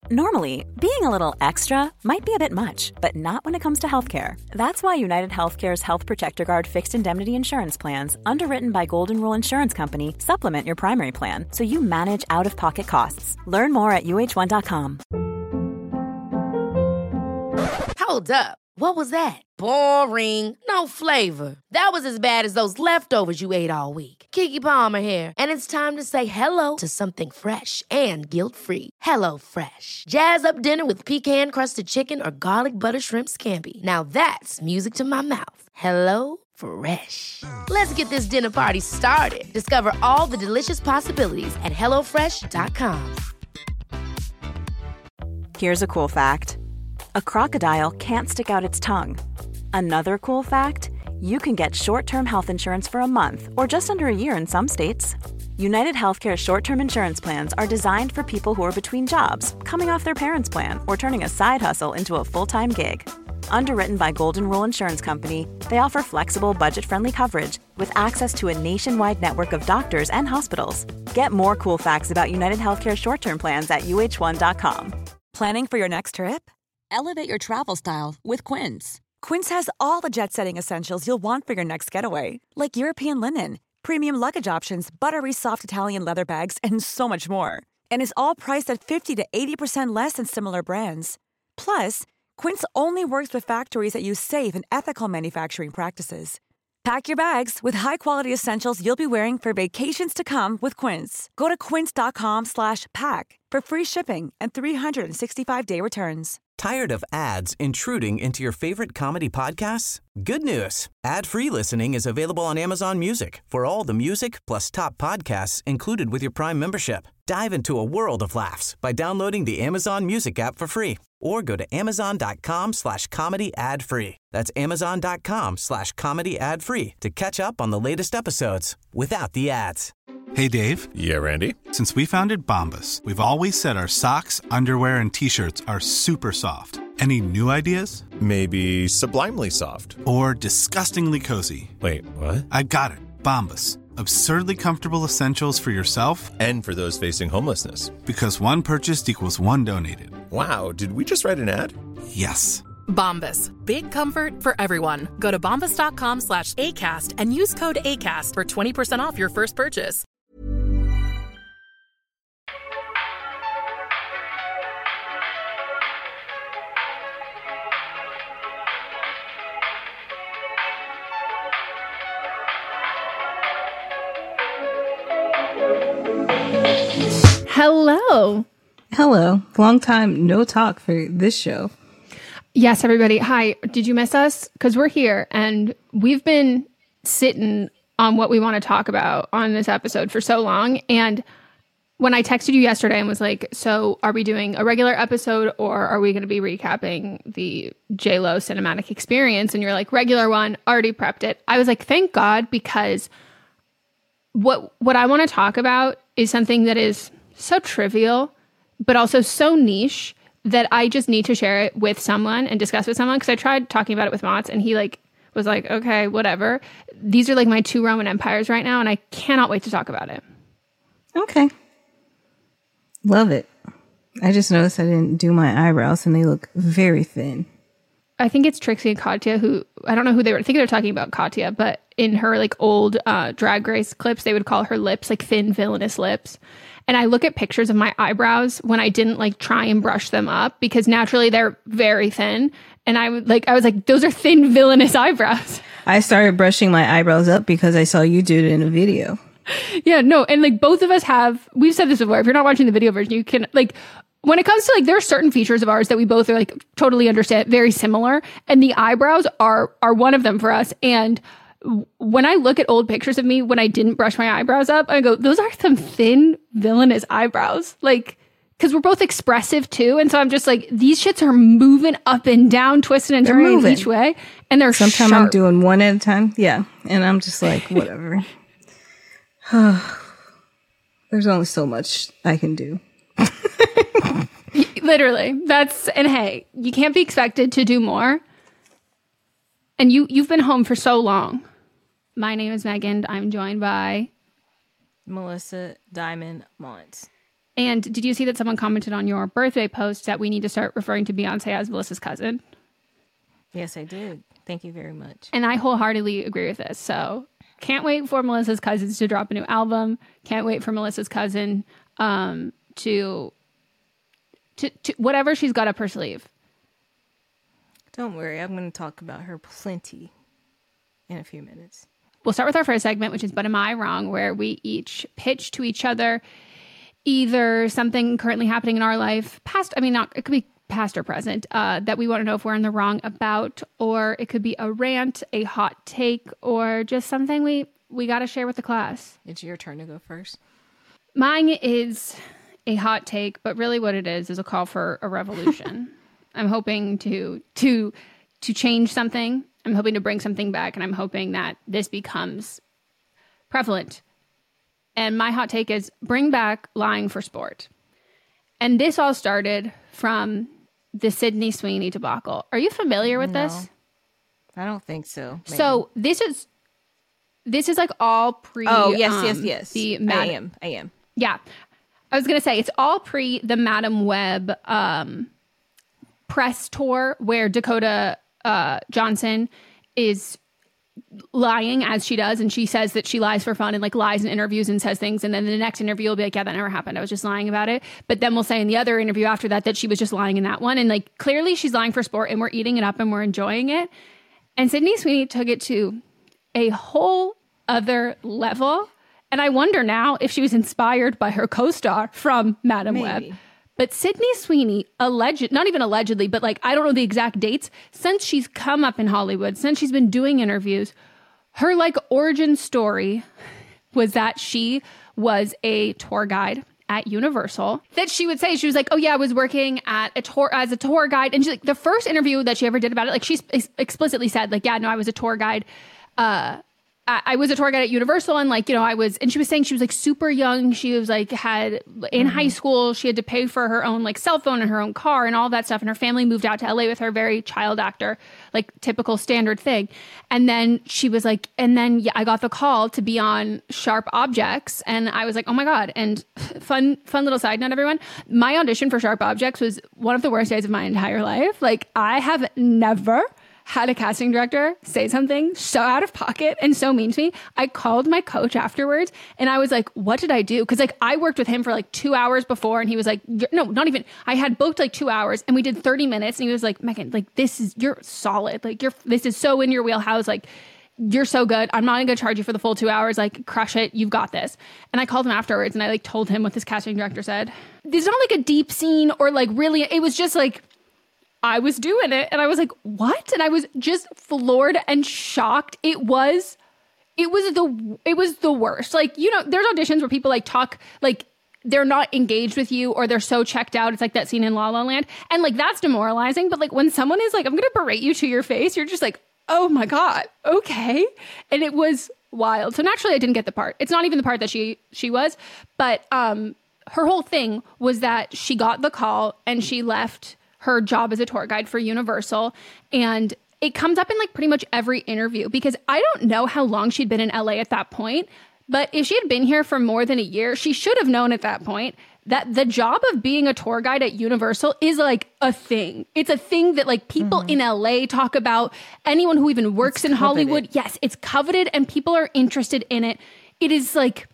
Normally, being a little extra might be a bit much, but not when it comes to healthcare. That's why United Healthcare's Health Protector Guard fixed indemnity insurance plans, underwritten by Golden Rule Insurance Company, supplement your primary plan so you manage out-of-pocket costs. Learn more at uh1.com. Hold up. What was that? Boring. No flavor. That was as bad as those leftovers you ate all week. Keke Palmer here, and it's time to say hello to something fresh and guilt-free. Hello Fresh. Jazz up dinner with pecan-crusted chicken or garlic butter shrimp scampi. Now that's music to my mouth. Hello Fresh. Let's get this dinner party started. Discover all the delicious possibilities at hellofresh.com. Here's a cool fact. A crocodile can't stick out its tongue. Another cool fact, you can get short-term health insurance for a month or just under a year in some states. United Healthcare short-term insurance plans are designed for people who are between jobs, coming off their parents' plan, or turning a side hustle into a full-time gig. Underwritten by Golden Rule Insurance Company, they offer flexible, budget-friendly coverage with access to a nationwide network of doctors and hospitals. Get more cool facts about United Healthcare short-term plans at uh1.com. Planning for your next trip? Elevate your travel style with Quince. Quince has all the jet-setting essentials you'll want for your next getaway, like European linen, premium luggage options, buttery soft Italian leather bags, and so much more. And is all priced at 50 to 80% less than similar brands. Plus, Quince only works with factories that use safe and ethical manufacturing practices. Pack your bags with high-quality essentials you'll be wearing for vacations to come with Quince. Go to quince.com/pack for free shipping and 365-day returns. Tired of ads intruding into your favorite comedy podcasts? Good news. Ad-free listening is available on Amazon Music for all the music plus top podcasts included with your Prime membership. Dive into a world of laughs by downloading the Amazon Music app for free or go to amazon.com/comedy ad-free. That's amazon.com/comedy ad-free to catch up on the latest episodes without the ads. Hey, Dave. Yeah, Randy. Since we founded Bombas, we've always said our socks, underwear, and T-shirts are super soft. Any new ideas? Maybe sublimely soft. Or disgustingly cozy. Wait, what? I got it. Bombas. Absurdly comfortable essentials for yourself and for those facing homelessness. Because one purchased equals one donated. Wow, did we just write an ad? Yes. Bombas. Big comfort for everyone. Go to bombas.com/ACAST and use code ACAST for 20% off your first purchase. Hello. Hello. Long time no talk for this show. Yes, everybody. Hi. Did you miss us? Because we're here and we've been sitting on what we want to talk about on this episode for so long. And when I texted you yesterday and was like, so are we doing a regular episode or are we going to be recapping the J-Lo cinematic experience? And you're like, regular one, already prepped it. I was like, thank God, because what I want to talk about is something that is so trivial, but also so niche that I just need to share it with someone and discuss with someone. Because I tried talking about it with Mott's and he was like, okay, whatever. These are like my two Roman empires right now and I cannot wait to talk about it. Okay. Love it. I just noticed I didn't do my eyebrows and they look very thin. I think it's Trixie and Katya who, I don't know who they were. I think they were talking about Katya, but in her like old Drag Race clips, they would call her lips like thin villainous lips. And I look at pictures of my eyebrows when I didn't like try and brush them up because naturally they're very thin. And I was like, those are thin villainous eyebrows. I started brushing my eyebrows up because I saw you do it in a video. Yeah, no. And like both of us we've said this before. If you're not watching the video version, you can like, when it comes to like, there are certain features of ours that we both are like totally understand, very similar. And the eyebrows are one of them for us. And when I look at old pictures of me when I didn't brush my eyebrows up, I go, those are some thin villainous eyebrows. Like, because we're both expressive too. And so I'm just like, these shits are moving up and down, twisting and turning each way. And they're Sometimes sharp. I'm doing one at a time. Yeah. And I'm just like, whatever. There's only so much I can do. Literally. And hey, you can't be expected to do more. And you've been home for so long. My name is Megan. I'm joined by Melissa Diamond Mont. And did you see that someone commented on your birthday post that we need to start referring to Beyonce as Melissa's cousin? Yes, I did. Thank you very much. And I wholeheartedly agree with this. So can't wait for Melissa's cousins to drop a new album. Can't wait for Melissa's cousin to whatever she's got up her sleeve. Don't worry. I'm going to talk about her plenty in a few minutes. We'll start with our first segment, which is But Am I Wrong?, where we each pitch to each other either something currently happening in our life, it could be past or present, that we want to know if we're in the wrong about, or it could be a rant, a hot take, or just something we got to share with the class. It's your turn to go first. Mine is a hot take, but really what it is a call for a revolution. I'm hoping to change something. I'm hoping to bring something back, and I'm hoping that this becomes prevalent. And my hot take is bring back lying for sport. And this all started from the Sydney Sweeney debacle. Are you familiar with this? I don't think so. Maybe. So this is like all pre. Oh, yes. The I am. Yeah. I was going to say it's all pre the Madam Web press tour where Dakota Johnson is lying as she does, and she says that she lies for fun and like lies in interviews and says things, and then the next interview will be like, yeah, that never happened, I was just lying about it. But then we'll say in the other interview after that she was just lying in that one, and like clearly she's lying for sport and we're eating it up and we're enjoying it. And Sydney Sweeney took it to a whole other level, and I wonder now if she was inspired by her co-star from Madam Web. But Sydney Sweeney, not even allegedly, but like, I don't know the exact dates, since she's come up in Hollywood, since she's been doing interviews, her like origin story was that she was a tour guide at Universal. That she would say, she was like, oh yeah, I was working at as a tour guide. And she's like, the first interview that she ever did about it, like she explicitly said like, yeah, no, I was a tour guide. I was a tour guide at Universal, and like, you know, and she was saying she was like super young. She was like, in high school, she had to pay for her own like cell phone and her own car and all that stuff. And her family moved out to LA with her, very child actor, like typical standard thing. And then she was like, I got the call to be on Sharp Objects. And I was like, oh my God. And fun little side note, everyone. My audition for Sharp Objects was one of the worst days of my entire life. Like I have never had a casting director say something so out of pocket and so mean to me. I called my coach afterwards and I was like, what did I do? Because like I worked with him for like 2 hours before, and he was like, no, not even. I had booked like 2 hours and we did 30 minutes, and he was like, Megan, like you're solid. Like this is so in your wheelhouse. Like you're so good. I'm not going to charge you for the full 2 hours. Like crush it. You've got this. And I called him afterwards and I like told him what this casting director said. It's not like a deep scene or like really, it was just like, I was doing it and I was like, what? And I was just floored and shocked. It was the worst. Like, you know, there's auditions where people like talk, like they're not engaged with you or they're so checked out. It's like that scene in La La Land. And like, that's demoralizing. But like when someone is like, I'm going to berate you to your face, you're just like, oh my God. Okay. And it was wild. So naturally I didn't get the part. It's not even the part that she was, but, her whole thing was that she got the call and she left her job as a tour guide for Universal. And it comes up in like pretty much every interview, because I don't know how long she'd been in LA at that point, but if she had been here for more than a year, she should have known at that point that the job of being a tour guide at Universal is like a thing. It's a thing that like people in LA talk about. Anyone who even works in Hollywood. Yes, it's coveted and people are interested in it. It is like,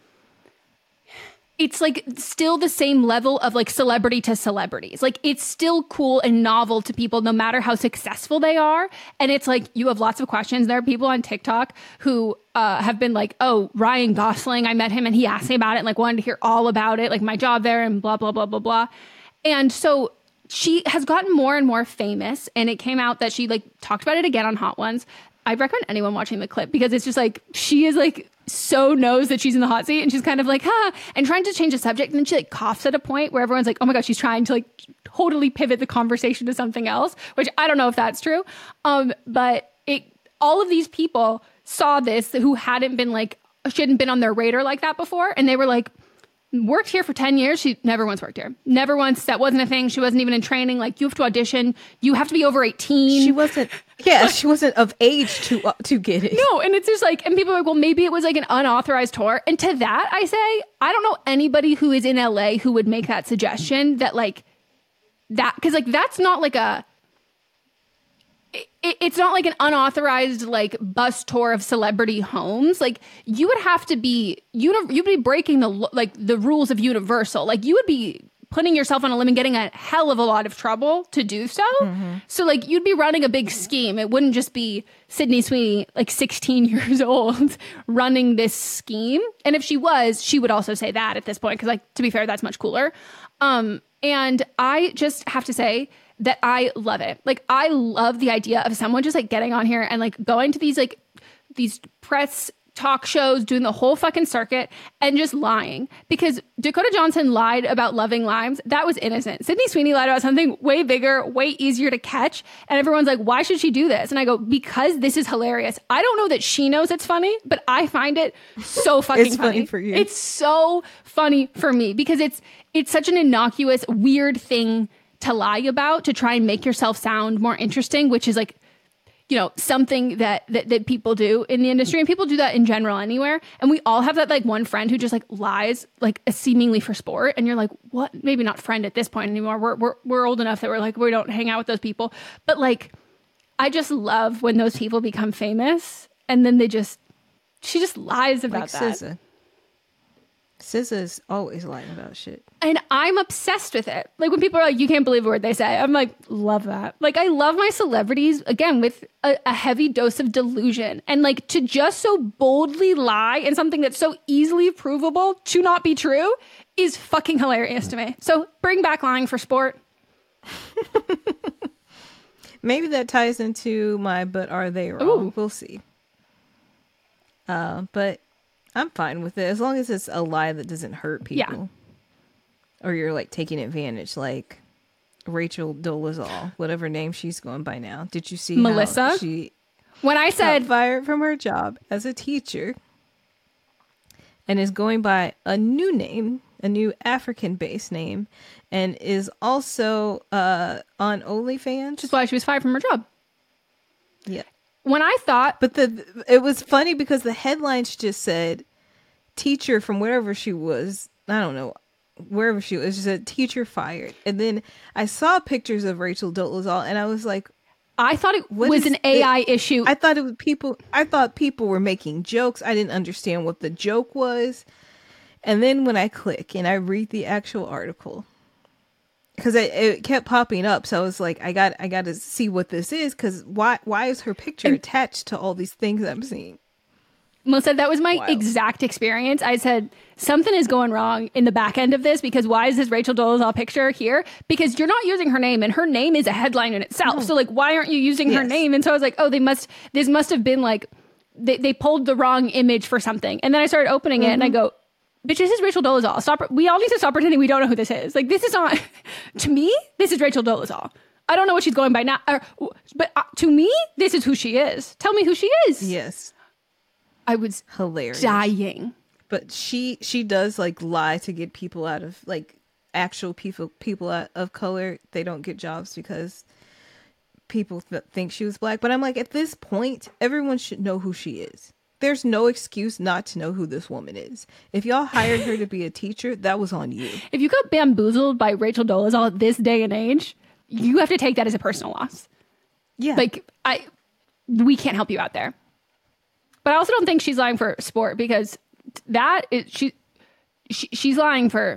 it's like still the same level of like celebrity to celebrities. Like it's still cool and novel to people no matter how successful they are. And it's like, you have lots of questions. There are people on TikTok who have been like, oh, Ryan Gosling, I met him and he asked me about it and like wanted to hear all about it, like my job there and blah, blah, blah, blah, blah. And so she has gotten more and more famous, and it came out that she like talked about it again on Hot Ones. I recommend anyone watching the clip because it's just like, she is like, so knows that she's in the hot seat and she's kind of like, and trying to change the subject. And then she like coughs at a point where everyone's like, oh my God, she's trying to like totally pivot the conversation to something else, which I don't know if that's true. But all of these people saw this who hadn't been on their radar like that before. And they were like, worked here for 10 years. She never once worked here. Never once. That wasn't a thing. She wasn't even in training. Like, you have to audition. You have to be over 18. She wasn't. Yeah, she wasn't of age to get it. No, and it's just like, and people are like, well, maybe it was like an unauthorized tour. And to that, I say, I don't know anybody who is in LA who would make that suggestion that like that, because like that's not like a. It's not like an unauthorized like bus tour of celebrity homes. Like you would have to be you'd be breaking the rules of Universal. Like you would be putting yourself on a limb and getting a hell of a lot of trouble to do so. Mm-hmm. So like you'd be running a big scheme. It wouldn't just be Sydney Sweeney, like 16 years old, running this scheme. And if she was, she would also say that at this point, because like to be fair, that's much cooler. And I just have to say that I love it. Like, I love the idea of someone just like getting on here and like going to these press talk shows, doing the whole fucking circuit and just lying. Because Dakota Johnson lied about loving limes. That was innocent. Sydney Sweeney lied about something way bigger, way easier to catch. And everyone's like, why should she do this? And I go, because this is hilarious. I don't know that she knows it's funny, but I find it so fucking it's funny for you. It's so funny for me because it's such an innocuous, weird thing to lie about, to try and make yourself sound more interesting, which is like, you know, something that people do in the industry, and people do that in general anywhere. And we all have that like one friend who just like lies like seemingly for sport, and you're like, what? Maybe not friend at this point anymore. We're old enough that we're like, we don't hang out with those people. But like, I just love when those people become famous and then she just lies about like that. SZA's always lying about shit. And I'm obsessed with it. Like when people are like, you can't believe a word they say. I'm like, love that. Like I love my celebrities, again, with a heavy dose of delusion. And like to just so boldly lie in something that's so easily provable to not be true is fucking hilarious to me. So bring back lying for sport. Maybe that ties into my but are they wrong? Ooh. We'll see. But I'm fine with it as long as it's a lie that doesn't hurt people. Yeah. Or you're like taking advantage, like Rachel Dolezal, whatever name she's going by now. Did you see Melissa? How she when I said fired from her job as a teacher and is going by a new name, a new African-based name, and is also on OnlyFans. Which is why she was fired from her job. Yeah. When I thought... But it was funny because the headlines just said, teacher from wherever she was, I don't know, wherever she was, just said, teacher fired. And then I saw pictures of Rachel Dolezal, and I was like... I thought it was an AI issue. I thought it was people... I thought people were making jokes. I didn't understand what the joke was. And then when I click and I read the actual article... Because it kept popping up, so I was like, I got to see what this is. Because why is her picture attached to all these things I'm seeing? Melissa, that was my exact experience. I said something is going wrong in the back end of this because why is this Rachel Dolezal picture here? Because you're not using her name, and her name is a headline in itself. Oh. So like, why aren't you using her name? And so I was like, oh, this must have been like they pulled the wrong image for something. And then I started opening it, and I go, bitch, this is Rachel Dolezal. Stop. We all need to stop pretending we don't know who this is. Like, this is not... To me, this is Rachel Dolezal. I don't know what she's going by now. But to me, this is who she is. Tell me who she is. Yes. I was hilarious. Dying. But she does, like, lie to get people out of... Like, actual people of color. They don't get jobs because people think she was black. But I'm like, at this point, everyone should know who she is. There's no excuse not to know who this woman is. If y'all hired her to be a teacher, that was on you. If you got bamboozled by Rachel Dolezal at this day and age, you have to take that as a personal loss. Yeah. Like, we can't help you out there. But I also don't think she's lying for sport because she's lying for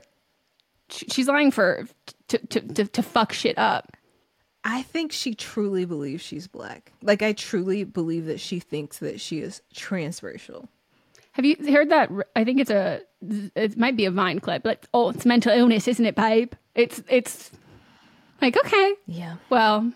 to fuck shit up. I think she truly believes she's black. Like, I truly believe that she thinks that she is transracial. Have you heard that? I think it might be a Vine clip. Like, oh, it's mental illness, isn't it, babe? It's like, okay. Yeah. Well,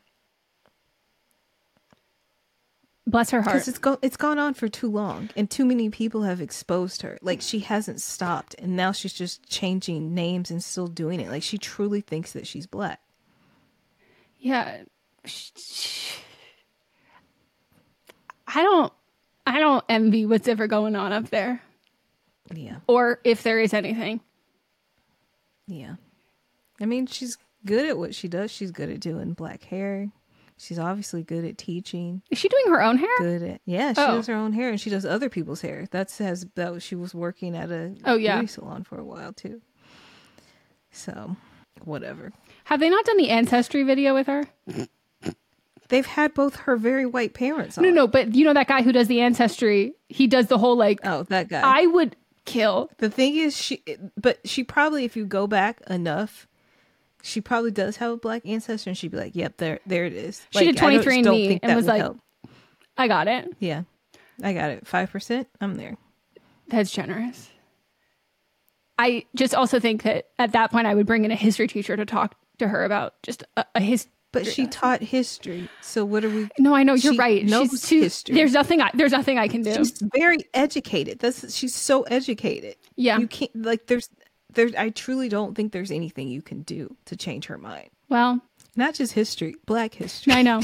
bless her heart. Because it's gone on for too long, and too many people have exposed her. Like, she hasn't stopped, and now she's just changing names and still doing it. Like, she truly thinks that she's black. Yeah. I don't envy what's ever going on up there. Yeah. Or if there is anything. Yeah. I mean, she's good at what she does. She's good at doing black hair. She's obviously good at teaching. Is she doing her own hair? Good at she does her own hair, and she does other people's hair. She was working at a beauty salon for a while too. So, whatever. Have they not done the Ancestry video with her? They've had both her very white parents on. No, but you know that guy who does the Ancestry? He does the whole like. Oh, that guy. I would kill. The thing is, she probably, if you go back enough, she probably does have a black ancestor, and she'd be like, "Yep, there it is." She did 23andMe and was like, help. "I got it." Yeah, I got it. 5%. I'm there. That's generous. I just also think that at that point, I would bring in a history teacher to talk to her about just a history. But she taught history, so what are we? No, I know you're right. Knows history. There's nothing I can do. She's very educated. She's so educated. Yeah, you can't there's. I truly don't think there's anything you can do to change her mind. Well, not just history, black history. I know.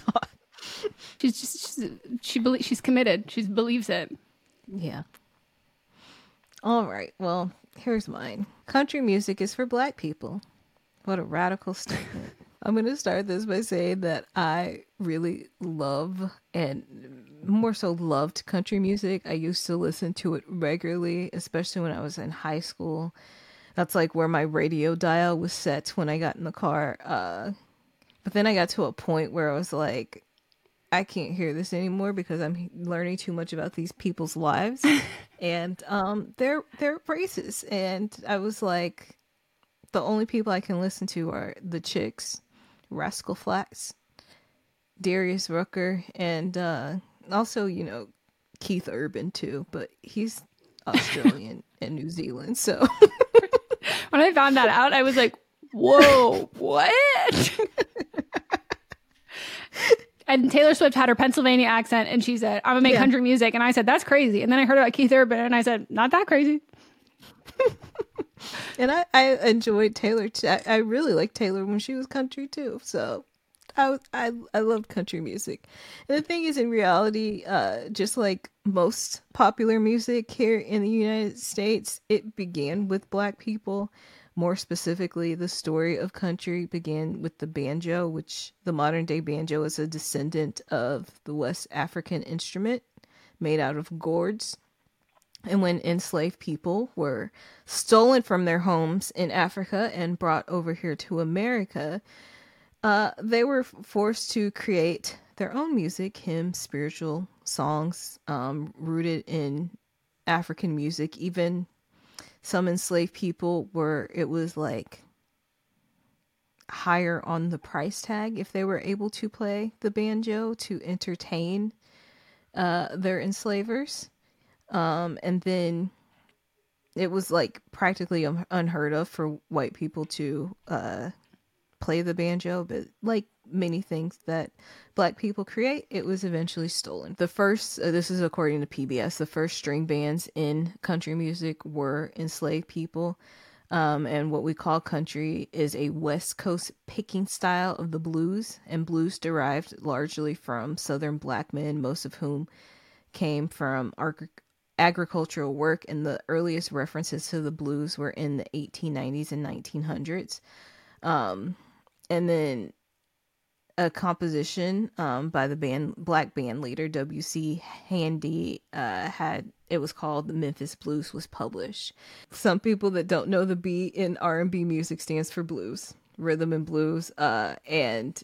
She's committed. She believes it. Yeah. All right. Well, here's mine. Country music is for black people. What a radical statement. I'm going to start this by saying that I really love and more so loved country music. I used to listen to it regularly, especially when I was in high school. That's like where my radio dial was set when I got in the car. But then I got to a point where I was like, I can't hear this anymore because I'm learning too much about these people's lives. And they're racist. And I was like, the only people I can listen to are the Chicks, Rascal Flatts, Darius Rucker, and also, Keith Urban too. But he's Australian and New Zealand, so... When I found that out, I was like, whoa, what? And Taylor Swift had her Pennsylvania accent, and she said, I'm going to make country music. And I said, that's crazy. And then I heard about Keith Urban, and I said, not that crazy. And I enjoyed Taylor. I really liked Taylor when she was country, too. So I loved country music. And the thing is, in reality, just like most popular music here in the United States, it began with black people. More specifically, the story of country began with the banjo, which the modern day banjo is a descendant of the West African instrument made out of gourds. And when enslaved people were stolen from their homes in Africa and brought over here to America, they were forced to create their own music, hymns, spiritual songs, rooted in African music. Even some enslaved people it was like higher on the price tag if they were able to play the banjo to entertain their enslavers. And then it was like practically unheard of for white people to play the banjo, but like many things that black people create, it was eventually stolen. The first, this is according to PBS, the first string bands in country music were enslaved people. And what we call country is a West Coast picking style of the blues, and blues derived largely from Southern black men, most of whom came from agricultural work, and the earliest references to the blues were in the 1890s and 1900s. And then a composition by the black band leader W.C. Handy it was called The Memphis Blues was published. Some people that don't know, the B in R&B music stands for blues, rhythm and blues, and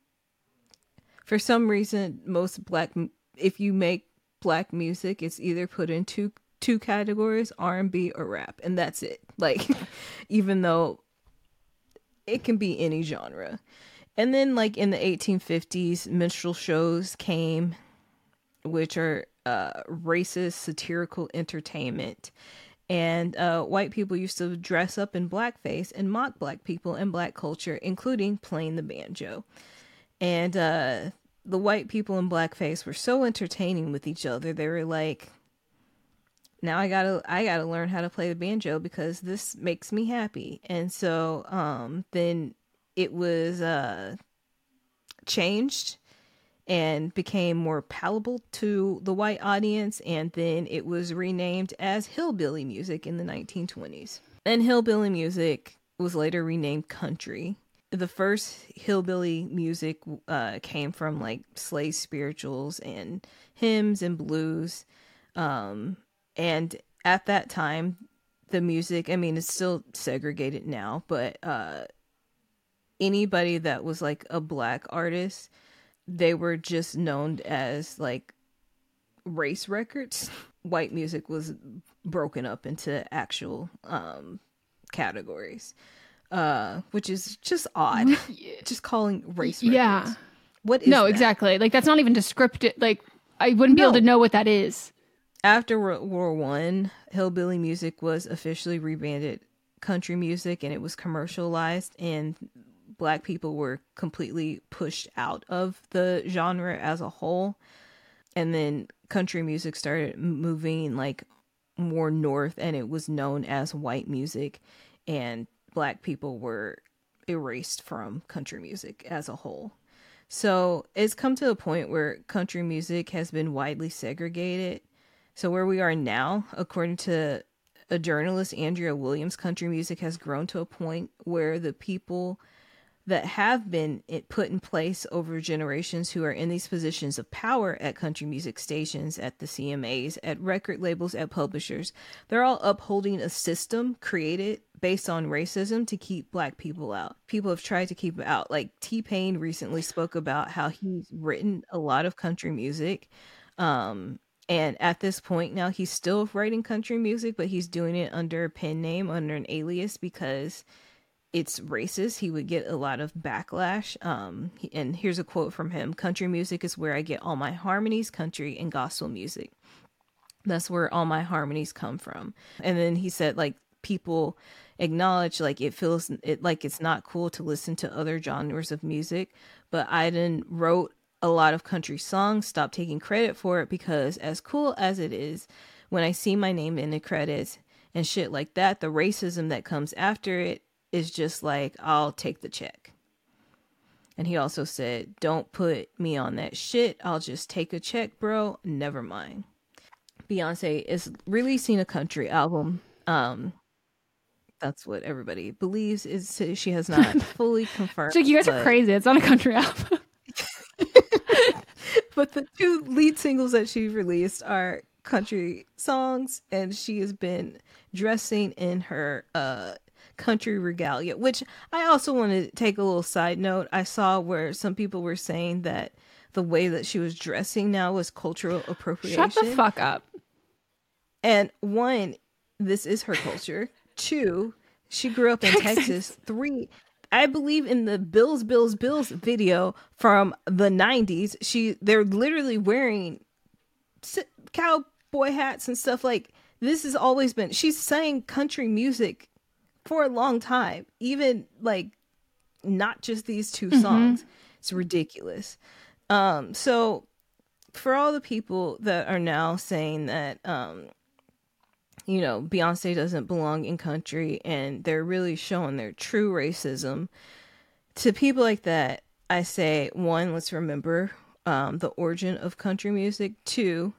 for some reason if you make black music, it's either put in two categories, R&B or rap, and that's it. Like, even though it can be any genre. And then like in the 1850s, minstrel shows came, which are racist satirical entertainment, and white people used to dress up in blackface and mock black people and black culture, including playing the banjo. And the white people in blackface were so entertaining with each other. They were like, now I gotta learn how to play the banjo because this makes me happy. And so then it was changed and became more palatable to the white audience, and then it was renamed as hillbilly music in the 1920s. And hillbilly music was later renamed country. The first hillbilly music came from like slave spirituals and hymns and blues. And at that time, the music, I mean, it's still segregated now, but anybody that was like a black artist, they were just known as like race records. White music was broken up into actual categories, which is just odd. Just calling race records. Yeah. What is no, that? Exactly. Like, that's not even descriptive. Like, I wouldn't be able to know what that is. After World War I, hillbilly music was officially rebranded country music, and it was commercialized, and black people were completely pushed out of the genre as a whole. And then country music started moving like more north, and it was known as white music, and black people were erased from country music as a whole. So it's come to a point where country music has been widely segregated. So where we are now, according to a journalist, Andrea Williams, country music has grown to a point where the people that have been put in place over generations, who are in these positions of power at country music stations, at the CMAs, at record labels, at publishers, they're all upholding a system created based on racism to keep black people out. People have tried to keep it out. Like T-Pain recently spoke about how he's written a lot of country music. And at this point now, he's still writing country music, but he's doing it under a pen name, under an alias, because it's racist. He would get a lot of backlash. And here's a quote from him: "Country music is where I get all my harmonies, country and gospel music. That's where all my harmonies come from." And then he said, like, people acknowledge, like, it feels like it's not cool to listen to other genres of music, but Iden wrote a lot of country songs, stopped taking credit for it, because as cool as it is, when I see my name in the credits and shit like that, the racism that comes after it is just like, I'll take the check. And he also said, "Don't put me on that shit. I'll just take a check, bro. Never mind." Beyonce is releasing a country album. That's what everybody believes. She has not fully confirmed. It's like, you guys are crazy. It's not a country album. But the two lead singles that she released are country songs, and she has been dressing in her country regalia, which I also want to take a little side note. I saw where some people were saying that the way that she was dressing now was cultural appropriation. Shut the fuck up. And one, this is her culture. Two, she grew up in Texas. Three, I believe in the Bills video from the 90s, they're literally wearing cowboy hats and stuff. Like, this has always been, she's sang country music for a long time, even like not just these two songs. It's ridiculous. So for all the people that are now saying that Beyonce doesn't belong in country, and they're really showing their true racism, to people like that, I say, one, let's remember the origin of country music. Two,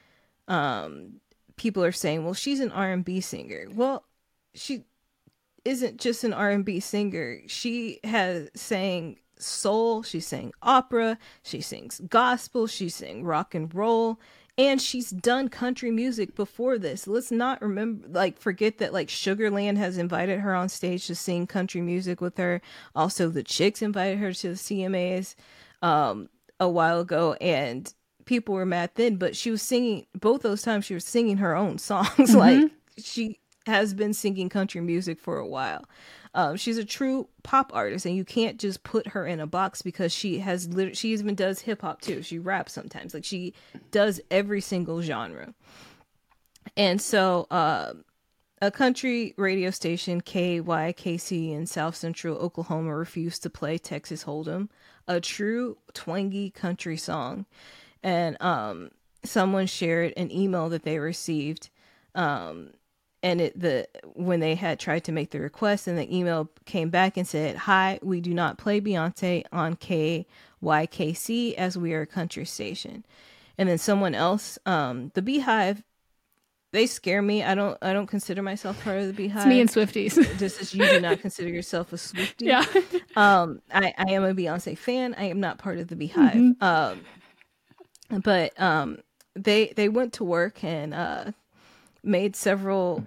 people are saying, well, she's an R&B singer. Well, she isn't just an R&B singer. She has sang soul, she sang opera, she sings gospel, she sang rock and roll, and she's done country music before this. Let's not forget that, like, Sugarland has invited her on stage to sing country music with her. Also, the Chicks invited her to the CMAs a while ago, and people were mad then, but she was singing, both those times she was singing her own songs. Like, she has been singing country music for a while. She's a true pop artist, and you can't just put her in a box, because she even does hip hop too. She raps sometimes. Like, she does every single genre. And so a country radio station, KYKC in South Central Oklahoma, refused to play Texas Hold'em, a true twangy country song. And someone shared an email that they received, and when they had tried to make the request, and the email came back and said, "Hi, we do not play Beyonce on KYKC as we are a country station." And then someone else, the Beehive they scare me. I don't consider myself part of the Beehive. It's me and Swifties. Just as you do not consider yourself a Swiftie. Yeah. I am a Beyonce fan. I am not part of the Beehive. But they went to work and made several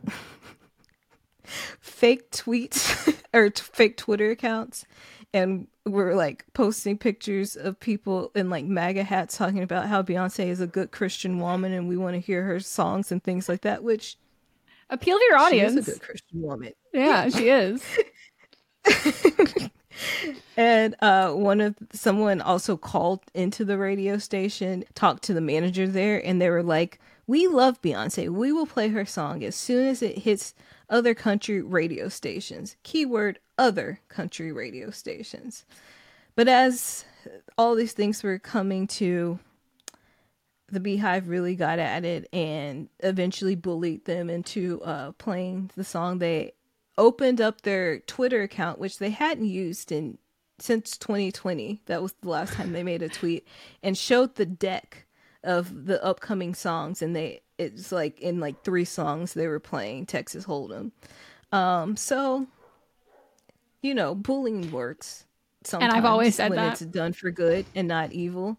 fake tweets or fake Twitter accounts, and were like posting pictures of people in like MAGA hats talking about how Beyonce is a good Christian woman and we want to hear her songs and things like that, which appeal to your audience. She is a good Christian woman. Yeah, she is. And someone also called into the radio station, talked to the manager there, and they were like, "We love Beyonce. We will play her song as soon as it hits other country radio stations." Keyword, other country radio stations. But as all these things were coming to, the Beehive really got at it and eventually bullied them into playing the song. They opened up their Twitter account, which they hadn't used since 2020. That was the last time they made a tweet, and showed the deck of the upcoming songs. And it's like in like 3 songs they were playing Texas Hold'em. So, you know, bullying works sometimes. And I've always said when that it's done for good and not evil.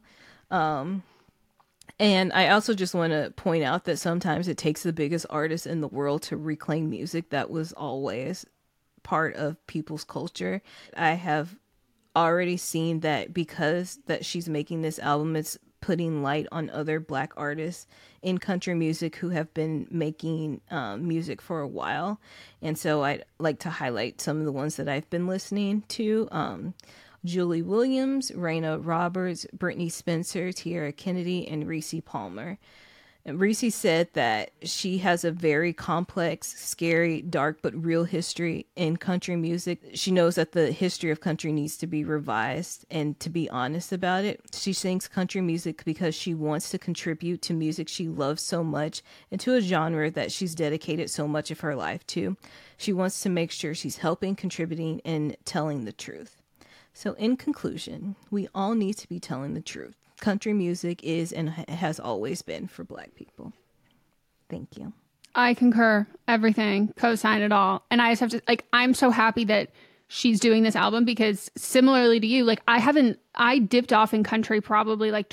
And I also just want to point out that sometimes it takes the biggest artist in the world to reclaim music that was always part of people's culture. I have already seen that because that she's making this album, it's putting light on other Black artists in country music who have been making music for a while. And so I'd like to highlight some of the ones that I've been listening to. Julie Williams, Raina Roberts, Brittany Spencer, Tiara Kennedy, and Reese Palmer. And Reese said that she has a very complex, scary, dark, but real history in country music. She knows that the history of country needs to be revised, and to be honest about it, she sings country music because she wants to contribute to music she loves so much and to a genre that she's dedicated so much of her life to. She wants to make sure she's helping, contributing, and telling the truth. So in conclusion, we all need to be telling the truth. Country music is and has always been for Black people. Thank you. I concur. Everything. Co-sign it all. And I just have to, like, I'm so happy that she's doing this album because similarly to you, like, I dipped off in country probably like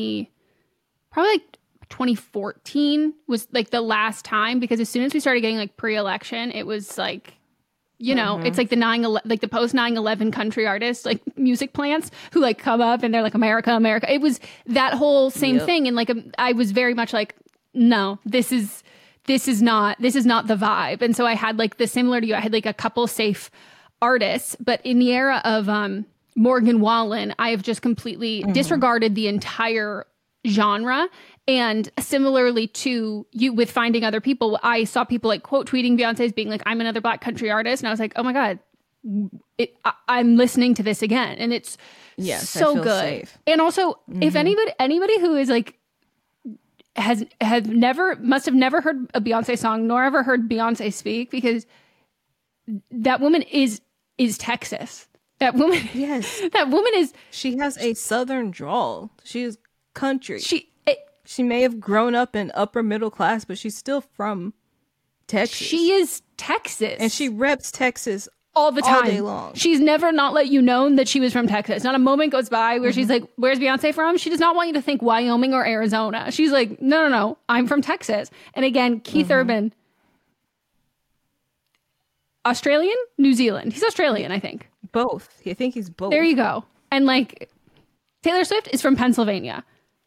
2014 was like the last time, because as soon as we started getting like pre-election, it was like, you know, it's like the post 9/11 country artists, like music plants who like come up and they're like, America, America. It was that whole same thing. And like, I was very much like, no, this is not the vibe. And so I had like the similar to you, I had like a couple safe artists, but in the era of Morgan Wallen, I have just completely disregarded the entire genre. And similarly to you with Finding Other People, I saw people like quote tweeting Beyonce's being like, I'm another Black country artist. And I was like, oh my God, I'm listening to this again. And it's so good. Safe. And also, if anybody who is like, must have never heard a Beyonce song, nor ever heard Beyonce speak, because that woman is Texas. That woman, that woman is. She has a Southern drawl. She is country. She may have grown up in upper middle class, but she's still from Texas. She is Texas. And she reps Texas all the time. All day long. She's never not let you know that she was from Texas. Not a moment goes by where she's like, where's Beyonce from? She does not want you to think Wyoming or Arizona. She's like, no, I'm from Texas. And again, Keith Urban, Australian? New Zealand. He's Australian, I think. Both. I think he's both. There you go. And like, Taylor Swift is from Pennsylvania.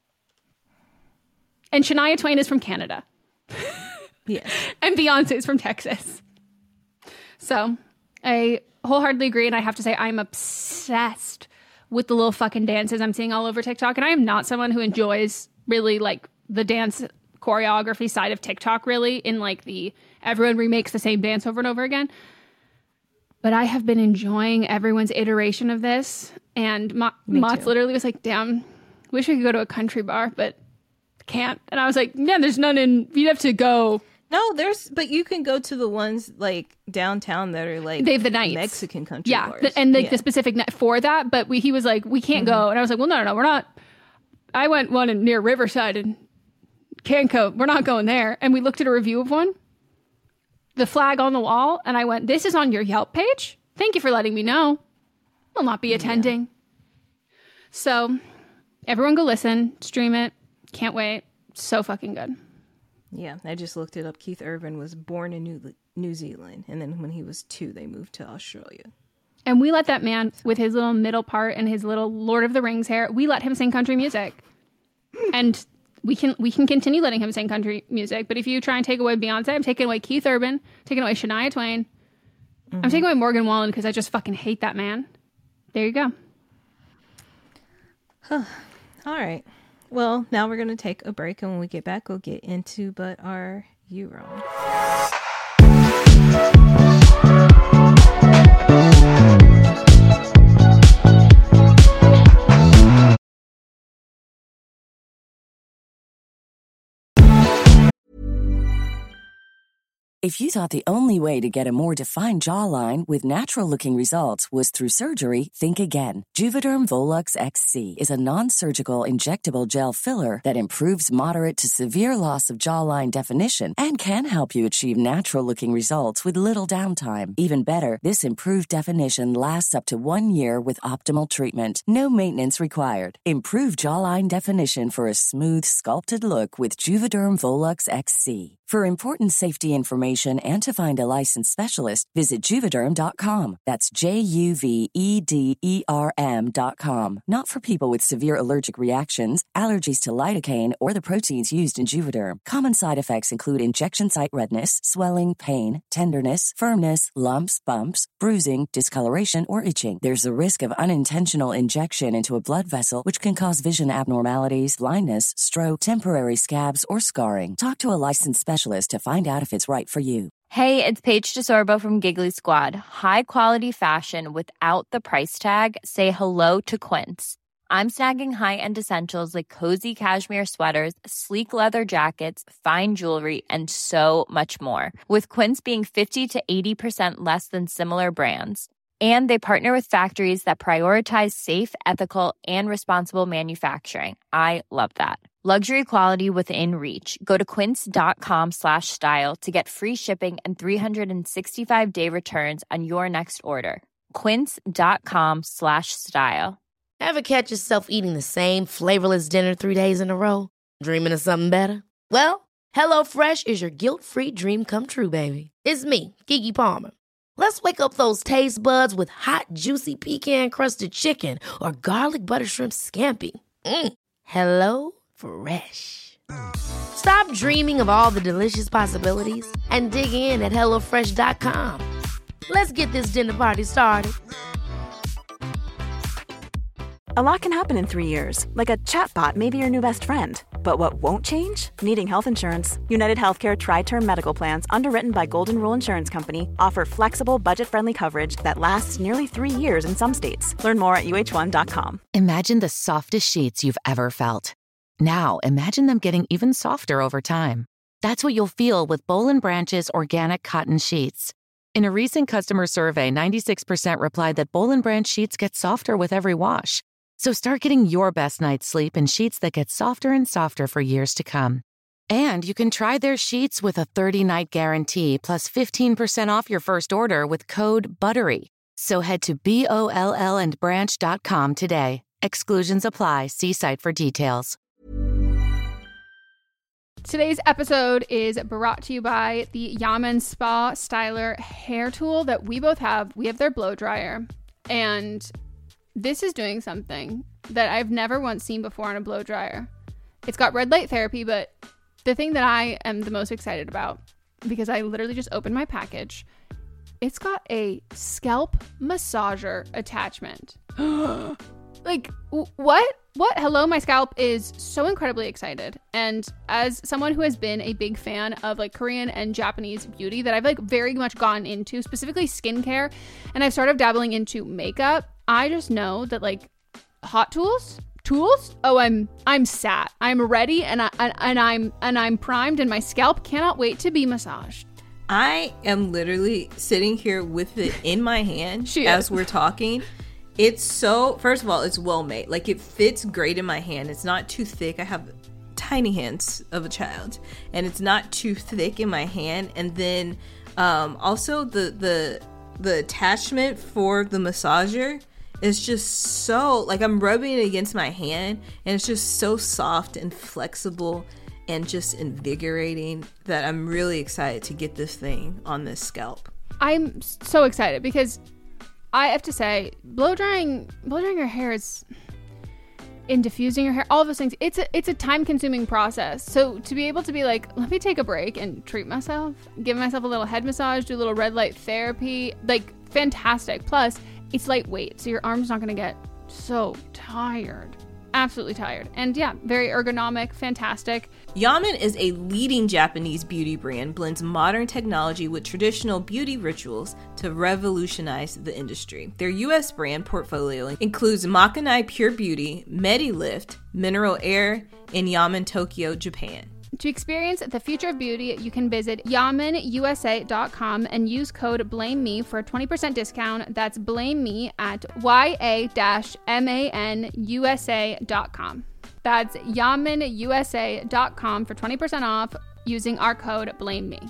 And Shania Twain is from Canada. Yes. And Beyonce is from Texas. So I wholeheartedly agree. And I have to say, I'm obsessed with the little fucking dances I'm seeing all over TikTok. And I am not someone who enjoys really like the dance choreography side of TikTok, really, in like the everyone remakes the same dance over and over again. But I have been enjoying everyone's iteration of this. And Mott's literally was like, damn, wish we could go to a country bar, but can't. And I was like, yeah, there's none you'd have to go. No, but you can go to the ones like downtown that are like, they have the nights. Mexican country bars. And like the specific night for that, but he was like, we can't go. And I was like, well, no, we're not. I went one near Riverside, and Canco, we're not going there. And we looked at a review of one, the flag on the wall, and I went, this is on your Yelp page? Thank you for letting me know. Will not be attending. Yeah. So everyone go listen, stream it. Can't wait. So fucking good. Yeah, I just looked it up. Keith Urban was born in New Zealand, and then when he was 2, they moved to Australia. And we let that man, with his little middle part and his little Lord of the Rings hair, we let him sing country music. And we can continue letting him sing country music. But if you try and take away Beyonce, I'm taking away Keith Urban, taking away Shania Twain. Mm-hmm. I'm taking away Morgan Wallen because I just fucking hate that man. There you go. All right. Well, now we're going to take a break, and when we get back, we'll get into But Are You Wrong? If you thought the only way to get a more defined jawline with natural-looking results was through surgery, think again. Juvederm Volux XC is a non-surgical injectable gel filler that improves moderate to severe loss of jawline definition and can help you achieve natural-looking results with little downtime. Even better, this improved definition lasts up to 1 year with optimal treatment. No maintenance required. Improve jawline definition for a smooth, sculpted look with Juvederm Volux XC. For important safety information and to find a licensed specialist, visit Juvederm.com. That's Juvederm.com. Not for people with severe allergic reactions, allergies to lidocaine, or the proteins used in Juvederm. Common side effects include injection site redness, swelling, pain, tenderness, firmness, lumps, bumps, bruising, discoloration, or itching. There's a risk of unintentional injection into a blood vessel, which can cause vision abnormalities, blindness, stroke, temporary scabs, or scarring. Talk to a licensed specialist to find out if it's right for you. Hey, it's Paige DeSorbo from Giggly Squad. High quality fashion without the price tag. Say hello to Quince. I'm snagging high-end essentials like cozy cashmere sweaters, sleek leather jackets, fine jewelry, and so much more. With Quince being 50 to 80% less than similar brands. And they partner with factories that prioritize safe, ethical, and responsible manufacturing. I love that. Luxury quality within reach. Go to quince.com/style to get free shipping and 365-day returns on your next order. Quince.com/style. Ever catch yourself eating the same flavorless dinner 3 days in a row? Dreaming of something better? Well, HelloFresh is your guilt-free dream come true, baby. It's me, Keke Palmer. Let's wake up those taste buds with hot, juicy pecan-crusted chicken or garlic butter shrimp scampi. Hello Fresh. Stop dreaming of all the delicious possibilities and dig in at HelloFresh.com. Let's get this dinner party started. A lot can happen in 3 years, like a chatbot may be your new best friend. But what won't change? Needing health insurance. United Healthcare Tri-Term Medical Plans, underwritten by Golden Rule Insurance Company, offer flexible, budget-friendly coverage that lasts nearly 3 years in some states. Learn more at UH1.com. Imagine the softest sheets you've ever felt. Now, imagine them getting even softer over time. That's what you'll feel with Boll & Branch's organic cotton sheets. In a recent customer survey, 96% replied that Boll & Branch sheets get softer with every wash. So start getting your best night's sleep in sheets that get softer and softer for years to come. And you can try their sheets with a 30-night guarantee plus 15% off your first order with code BUTTERY. So head to BOLLandbranch.com today. Exclusions apply. See site for details. Today's episode is brought to you by the Yaman Spa Styler hair tool that we both have. We have their blow dryer, and this is doing something that I've never once seen before on a blow dryer. It's got red light therapy, but the thing that I am the most excited about, because I literally just opened my package, it's got a scalp massager attachment. Like, what? Hello, my scalp is so incredibly excited. And as someone who has been a big fan of like Korean and Japanese beauty that I've like very much gone into, specifically skincare, and I've started dabbling into makeup, I just know that like hot tools. Oh, I'm sat. I'm ready, and I'm primed, and my scalp cannot wait to be massaged. I am literally sitting here with it in my hand as we're talking. It's so, first of all, it's well made. Like, it fits great in my hand. It's not too thick. I have tiny hands of a child, and it's not too thick in my hand. And then also the attachment for the massager is just so, like, I'm rubbing it against my hand, and it's just so soft and flexible and just invigorating that I'm really excited to get this thing on this scalp. I'm so excited because I have to say, blow drying your hair is, in diffusing your hair, all of those things, it's a time-consuming process. So to be able to be like, let me take a break and treat myself, give myself a little head massage, do a little red light therapy, like, fantastic. Plus, it's lightweight, so your arm's not going to get so tired. Absolutely tired. And yeah, very ergonomic, fantastic. Yamen is a leading Japanese beauty brand, blends modern technology with traditional beauty rituals to revolutionize the industry. Their US brand portfolio includes Makanai Pure Beauty, MediLift, Mineral Air, and Yamen Tokyo, Japan. To experience the future of beauty, you can visit YamenUSA.com and use code BLAMEME for a 20% discount. That's BLAMEME at YA-MANUSA.com. That's YamenUSA.com for 20% off using our code BLAMEME.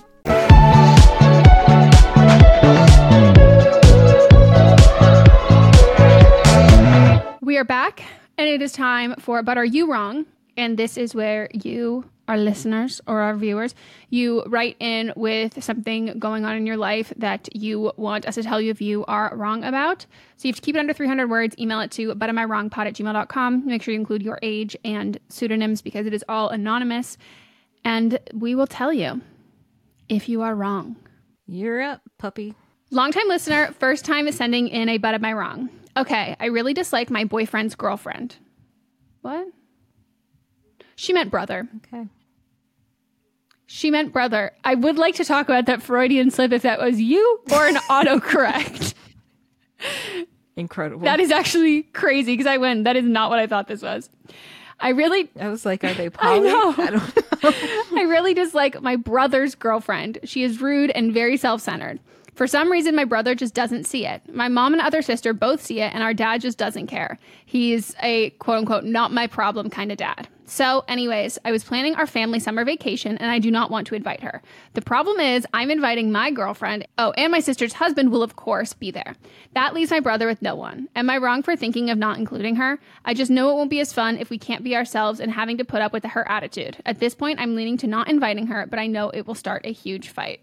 We are back, and it is time for But Are You Wrong? And this is where you, our listeners or our viewers, you write in with something going on in your life that you want us to tell you if you are wrong about. So you have to keep it under 300 words. Email it to butamIwrongpod@gmail.com. Make sure you include your age and pseudonyms because it is all anonymous. And we will tell you if you are wrong. You're up, puppy. Longtime listener, first time sending in a But Am I Wrong? Okay, I really dislike my boyfriend's girlfriend. What? She meant brother. Okay. She meant brother. I would like to talk about that Freudian slip if that was you or an autocorrect. Incredible. That is actually crazy because I went, that is not what I thought this was. I was like, are they poly? I know. I don't know. I really dislike my brother's girlfriend. She is rude and very self-centered. For some reason, my brother just doesn't see it. My mom and other sister both see it, and our dad just doesn't care. He's a quote-unquote not my problem kind of dad. So anyways, I was planning our family summer vacation, and I do not want to invite her. The problem is I'm inviting my girlfriend. Oh, and my sister's husband will, of course, be there. That leaves my brother with no one. Am I wrong for thinking of not including her? I just know it won't be as fun if we can't be ourselves and having to put up with her attitude. At this point, I'm leaning to not inviting her, but I know it will start a huge fight.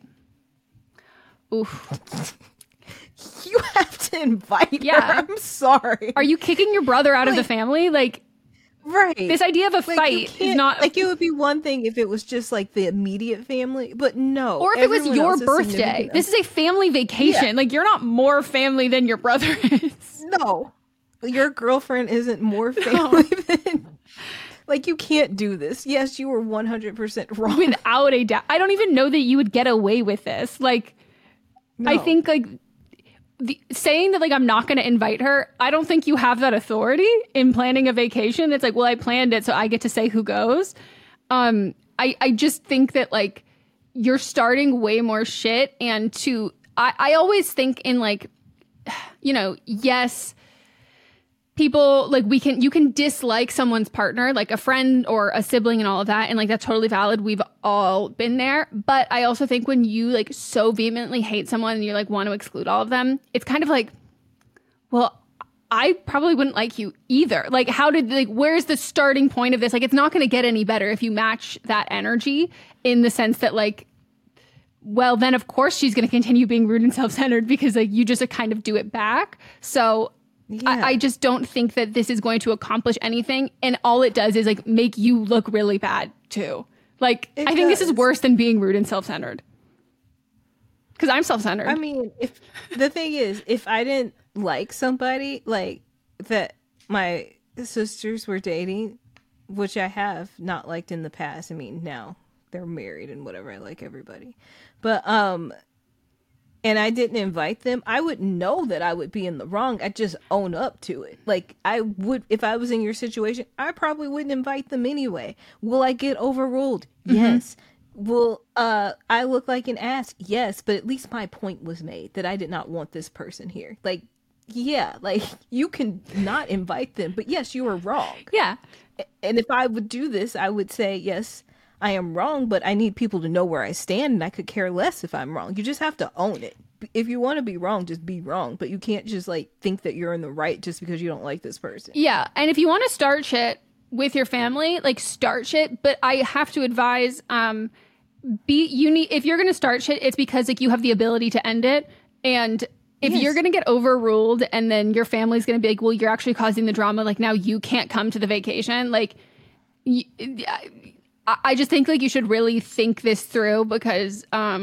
Oof. You have to invite her. I'm sorry. Are you kicking your brother out of the family? Like, right. This idea of a fight is not... Like, it would be one thing if it was just, like, the immediate family, but no. Or if it was your birthday. This is a family vacation. Yeah. Like, you're not more family than your brother is. No. Your girlfriend isn't more family than... Like, you can't do this. Yes, you were 100% wrong. Without a doubt. I don't even know that you would get away with this. Like... No. I think, like, saying that, like, I'm not going to invite her, I don't think you have that authority in planning a vacation. It's like, well, I planned it, so I get to say who goes. I just think that, like, you're starting way more shit. And I always think in, like, you know, yes, people, like, you can dislike someone's partner, like a friend or a sibling and all of that. And, like, that's totally valid. We've all been there. But I also think when you, like, so vehemently hate someone and you, like, want to exclude all of them, it's kind of like, well, I probably wouldn't like you either. Like, where's the starting point of this? Like, it's not going to get any better if you match that energy in the sense that, like, well, then of course she's going to continue being rude and self-centered because, like, you just kind of do it back. So... Yeah. I just don't think that this is going to accomplish anything. And all it does is, like, make you look really bad, too. Like, I think this is worse than being rude and self-centered. Because I'm self-centered. I mean, the thing is, if I didn't like somebody, like, that my sisters were dating, which I have not liked in the past. I mean, now they're married and whatever. I like everybody. But, and I didn't invite them, I would know that I would be in the wrong. I'd just own up to it. Like, I would, if I was in your situation, I probably wouldn't invite them anyway. Will I get overruled? Yes. Will I look like an ass? Yes. But at least my point was made that I did not want this person here. Like, yeah, like you can not invite them, but yes, you were wrong. Yeah. And if I would do this, I would say, yes, I am wrong, but I need people to know where I stand, and I could care less if I'm wrong. You just have to own it. If you want to be wrong, just be wrong, but you can't just like think that you're in the right just because you don't like this person. Yeah. And if you want to start shit with your family, like start shit, but I have to advise, if you're going to start shit, it's because like you have the ability to end it. And if you're going to get overruled and then your family's going to be like, well, you're actually causing the drama. Like now you can't come to the vacation. Like, I just think like you should really think this through because,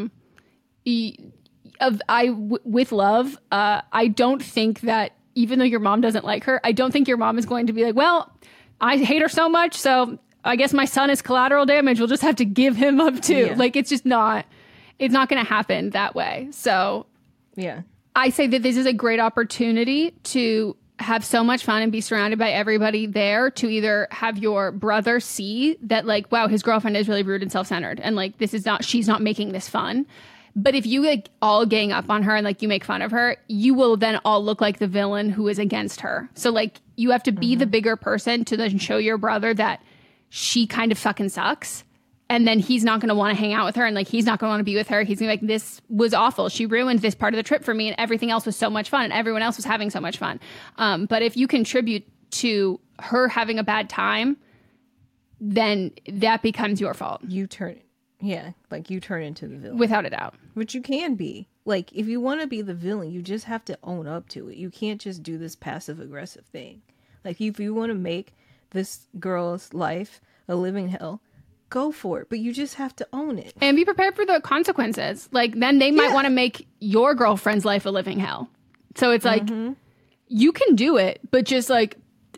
with love, I don't think that even though your mom doesn't like her, I don't think your mom is going to be like, well, I hate her so much, so I guess my son is collateral damage. We'll just have to give him up too. Yeah. Like, it's not going to happen that way. So yeah, I say that this is a great opportunity to have so much fun and be surrounded by everybody there, to either have your brother see that like, wow, his girlfriend is really rude and self-centered. And like, she's not making this fun. But if you like all gang up on her and like you make fun of her, you will then all look like the villain who is against her. So like you have to be the bigger person to then show your brother that she kind of fucking sucks. And then he's not going to want to hang out with her. And like, he's not going to want to be with her. He's going to be like, this was awful. She ruined this part of the trip for me. And everything else was so much fun. And everyone else was having so much fun. But if you contribute to her having a bad time, then that becomes your fault. You turn into the villain. Without a doubt. Which you can be. Like, if you want to be the villain, you just have to own up to it. You can't just do this passive aggressive thing. Like, if you want to make this girl's life a living hell, go for it. But you just have to own it. And be prepared for the consequences. Like, then they might want to make your girlfriend's life a living hell. So it's like, you can do it, but just like,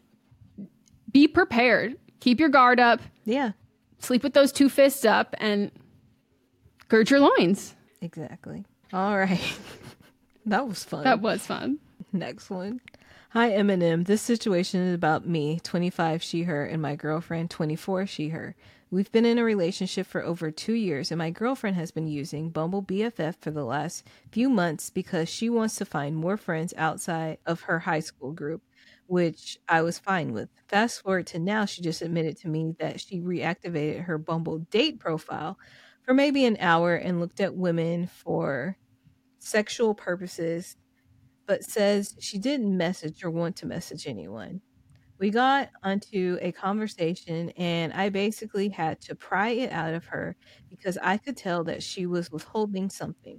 be prepared. Keep your guard up. Yeah. Sleep with those two fists up and gird your loins. Exactly. All right. That was fun. That was fun. Next one. Hi, Eminem. This situation is about me, 25, she, her, and my girlfriend, 24, she, her. We've been in a relationship for over 2 years, and my girlfriend has been using Bumble BFF for the last few months because she wants to find more friends outside of her high school group, which I was fine with. Fast forward to now, she just admitted to me that she reactivated her Bumble date profile for maybe an hour and looked at women for sexual purposes, but says she didn't message or want to message anyone. We got onto a conversation and I basically had to pry it out of her because I could tell that she was withholding something.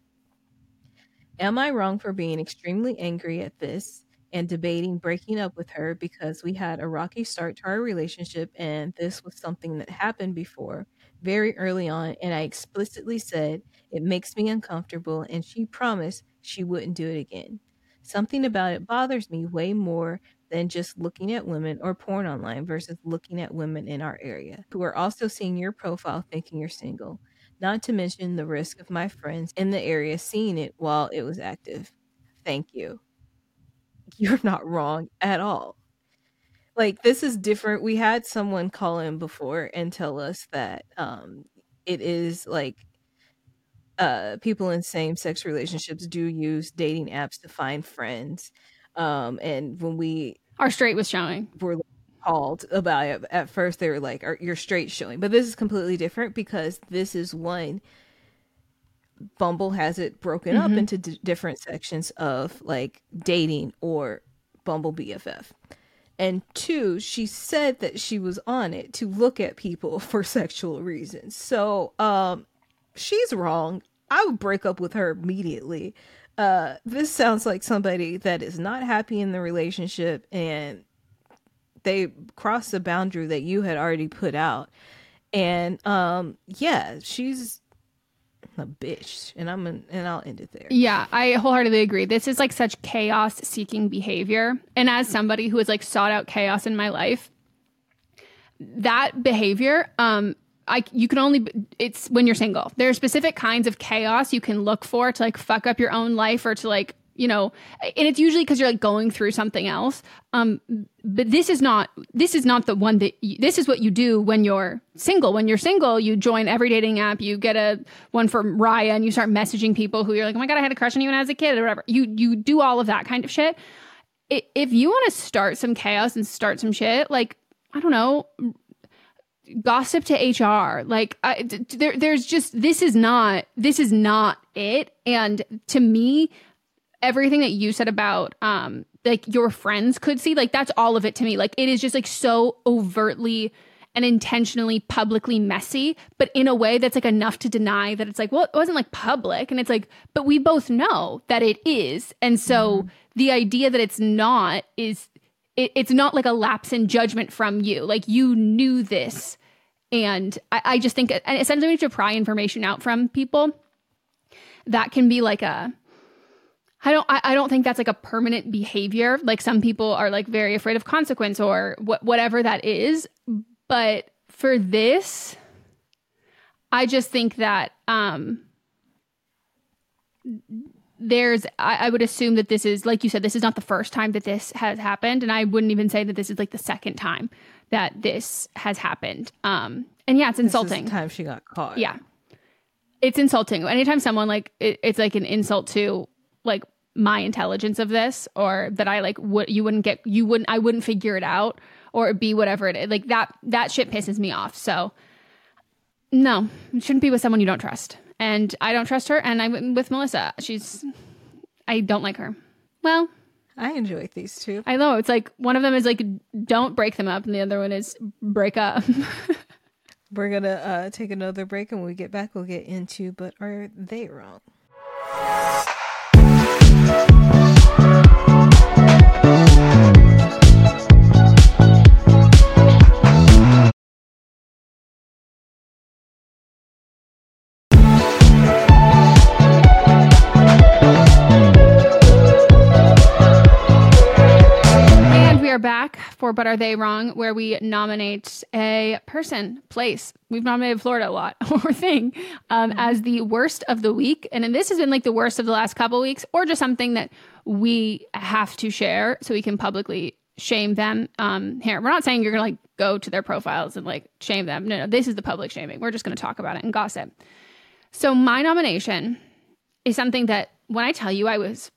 Am I wrong for being extremely angry at this and debating breaking up with her because we had a rocky start to our relationship and this was something that happened before very early on, and I explicitly said it makes me uncomfortable and she promised she wouldn't do it again. Something about it bothers me way more than just looking at women or porn online versus looking at women in our area who are also seeing your profile thinking you're single, not to mention the risk of my friends in the area seeing it while it was active. Thank you. You're not wrong at all. Like, this is different. We had someone call in before and tell us that it is like people in same-sex relationships do use dating apps to find friends. And when our straight was showing, were called about it at first, they were like, "Your straight showing," but this is completely different because this is one. Bumble has it broken up into different sections of like dating or Bumble BFF. And 2, she said that she was on it to look at people for sexual reasons. So she's wrong. I would break up with her immediately. This sounds like somebody that is not happy in the relationship and they crossed the boundary that you had already put out. And yeah, she's a bitch, and I'll end it there. Yeah, I wholeheartedly agree. This is like such chaos seeking behavior, and as somebody who has like sought out chaos in my life, that behavior, it's when you're single. There are specific kinds of chaos you can look for to like fuck up your own life or to like and it's usually because you're like going through something else. But this is not the one that this is what you do when you're single. When you're single, you join every dating app, you get one from Raya, and you start messaging people who you're like, oh my God, I had a crush on you when I was a kid or whatever. You do all of that kind of shit. If you want to start some chaos and start some shit, like, I don't know, gossip to HR. Like, there's just, this is not it. And to me, everything that you said about, like, your friends could see, like, that's all of it to me. Like, it is just like so overtly and intentionally publicly messy, but in a way that's like enough to deny that it's like, well, it wasn't like public. And it's like, but we both know that it is. And so the idea that it's not is, it's not like a lapse in judgment from you. Like, you knew this. And I just think, and essentially, to pry information out from people, that can be like I don't think that's like a permanent behavior. Like, some people are like very afraid of consequence or whatever that is. But for this, I just think that I would assume that this is, like you said, this is not the first time that this has happened. And I wouldn't even say that this is like the second time that this has happened. And yeah, it's insulting. This is the time she got caught. Yeah. It's insulting. Anytime someone like, it's like an insult to like my intelligence of this, or that I like, I wouldn't figure it out, or be whatever it is. Like, that shit pisses me off. So no, it shouldn't be with someone you don't trust. And I don't trust her. And I'm with Melissa. I don't like her. Well, I enjoy these two. I know. It's like, one of them is like, don't break them up. And the other one is break up. We're going to take another break. And when we get back, we'll get into, but are they wrong? We are back for But Are They Wrong, where we nominate a person, place. We've nominated Florida a lot, or thing, as the worst of the week. And then this has been like the worst of the last couple of weeks, or just something that we have to share so we can publicly shame them. Here, we're not saying you're going to like go to their profiles and like shame them. No, this is the public shaming. We're just going to talk about it and gossip. So my nomination is something that, when I tell you, I was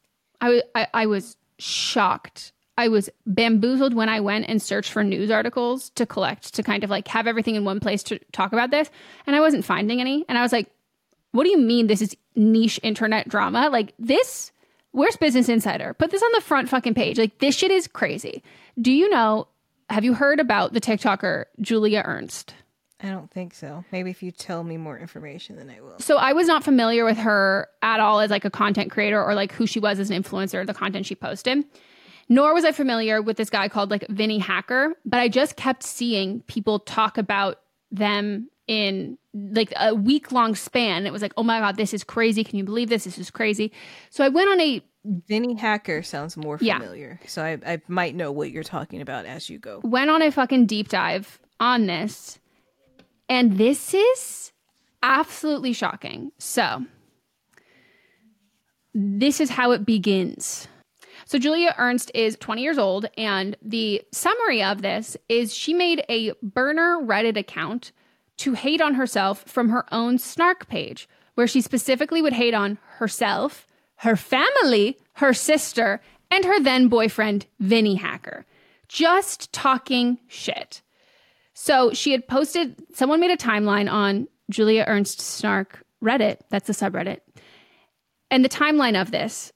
shocked. I was bamboozled when I went and searched for news articles to collect, to kind of like have everything in one place to talk about this. And I wasn't finding any. And I was like, what do you mean this is niche internet drama? Like, this, where's Business Insider? Put this on the front fucking page. Like, this shit is crazy. Have you heard about the TikToker Julia Ernst? I don't think so. Maybe if you tell me more information, then I will. So I was not familiar with her at all as like a content creator, or like who she was as an influencer, the content she posted. Nor was I familiar with this guy called like Vinny Hacker, but I just kept seeing people talk about them in like a week-long span. It was like, oh my God, this is crazy. Can you believe this? This is crazy. So I went on a... Vinny Hacker sounds more familiar. Yeah. So I might know what you're talking about as you go. Went on a fucking deep dive on this. And this is absolutely shocking. So this is how it begins. So Julia Ernst is 20 years old, and the summary of this is she made a burner Reddit account to hate on herself from her own snark page, where she specifically would hate on herself, her family, her sister, and her then boyfriend, Vinny Hacker. Just talking shit. So she had posted, someone made a timeline on Julia Ernst snark Reddit, that's a subreddit, and the timeline of this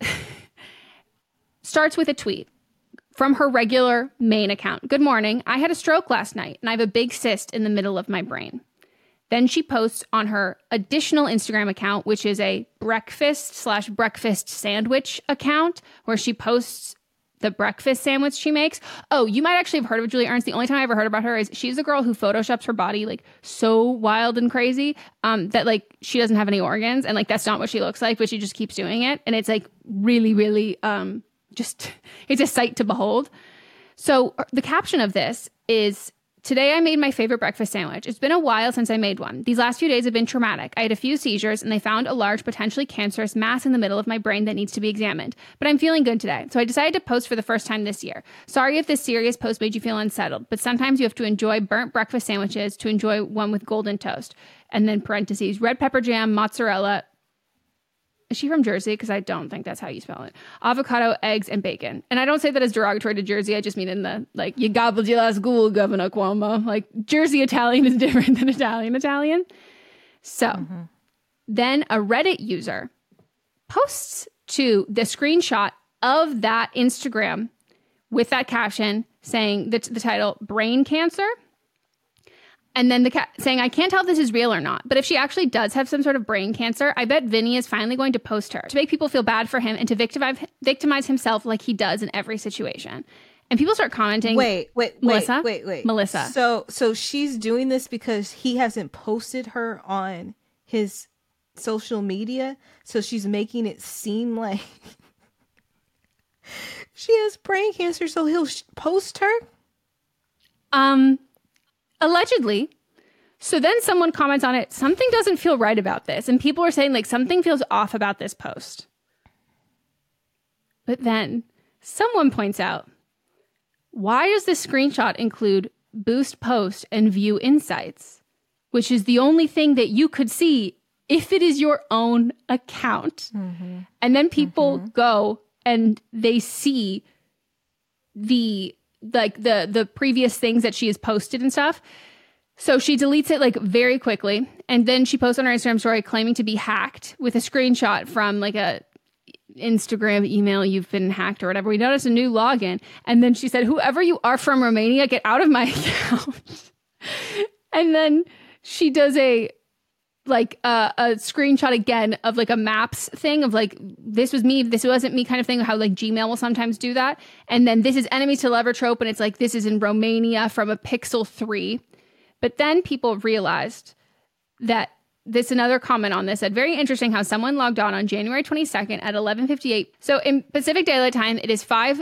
starts with a tweet from her regular main account. Good morning. I had a stroke last night and I have a big cyst in the middle of my brain. Then she posts on her additional Instagram account, which is a breakfast sandwich account, where she posts the breakfast sandwich she makes. Oh, you might actually have heard of Julia Ernst. The only time I ever heard about her is she's the girl who photoshops her body like so wild and crazy that like she doesn't have any organs, and like that's not what she looks like, but she just keeps doing it. And it's like really, really it's a sight to behold. So the caption of this is Today I made my favorite breakfast sandwich. It's been a while since I made one. These last few days have been traumatic. I had a few seizures and they found a large, potentially cancerous mass in the middle of my brain that needs to be examined. But I'm feeling good today, so I decided to post for the first time this year. Sorry if this serious post made you feel unsettled, but sometimes you have to enjoy burnt breakfast sandwiches to enjoy one with golden toast. And then parentheses, red pepper jam, mozzarella. Is she from Jersey? Because I don't think that's how you spell it. Avocado, eggs, and bacon. And I don't say that as derogatory to Jersey. I just mean in the, like, you gobbled your last ghoul, Governor Cuomo. Like, Jersey Italian is different than Italian. So, then a Reddit user posts to the screenshot of that Instagram with that caption saying the title, brain cancer. And then saying, I can't tell if this is real or not, but if she actually does have some sort of brain cancer, I bet Vinny is finally going to post her to make people feel bad for him and to victimize himself like he does in every situation. And people start commenting. Wait. Melissa. So she's doing this because he hasn't posted her on his social media. So she's making it seem like she has brain cancer. So he'll post her. Allegedly. So then someone comments on it, something doesn't feel right about this. And people are saying, like, something feels off about this post. But then someone points out, why does this screenshot include boost post and view insights, which is the only thing that you could see if it is your own account? Mm-hmm. And then people go and they see the previous things that she has posted and stuff. So she deletes it like very quickly. And then she posts on her Instagram story claiming to be hacked with a screenshot from like a Instagram email, you've been hacked or whatever. We noticed a new login. And then she said, whoever you are from Romania, get out of my account. And then she does a screenshot again of like a maps thing of like, this was me, this wasn't me kind of thing, how like Gmail will sometimes do that. And then this is enemies to lover trope. And it's like, this is in Romania from a Pixel 3. But then people realized that this, another comment on this said, very interesting how someone logged on January 22nd at 11:58. So in Pacific Daylight Time, it is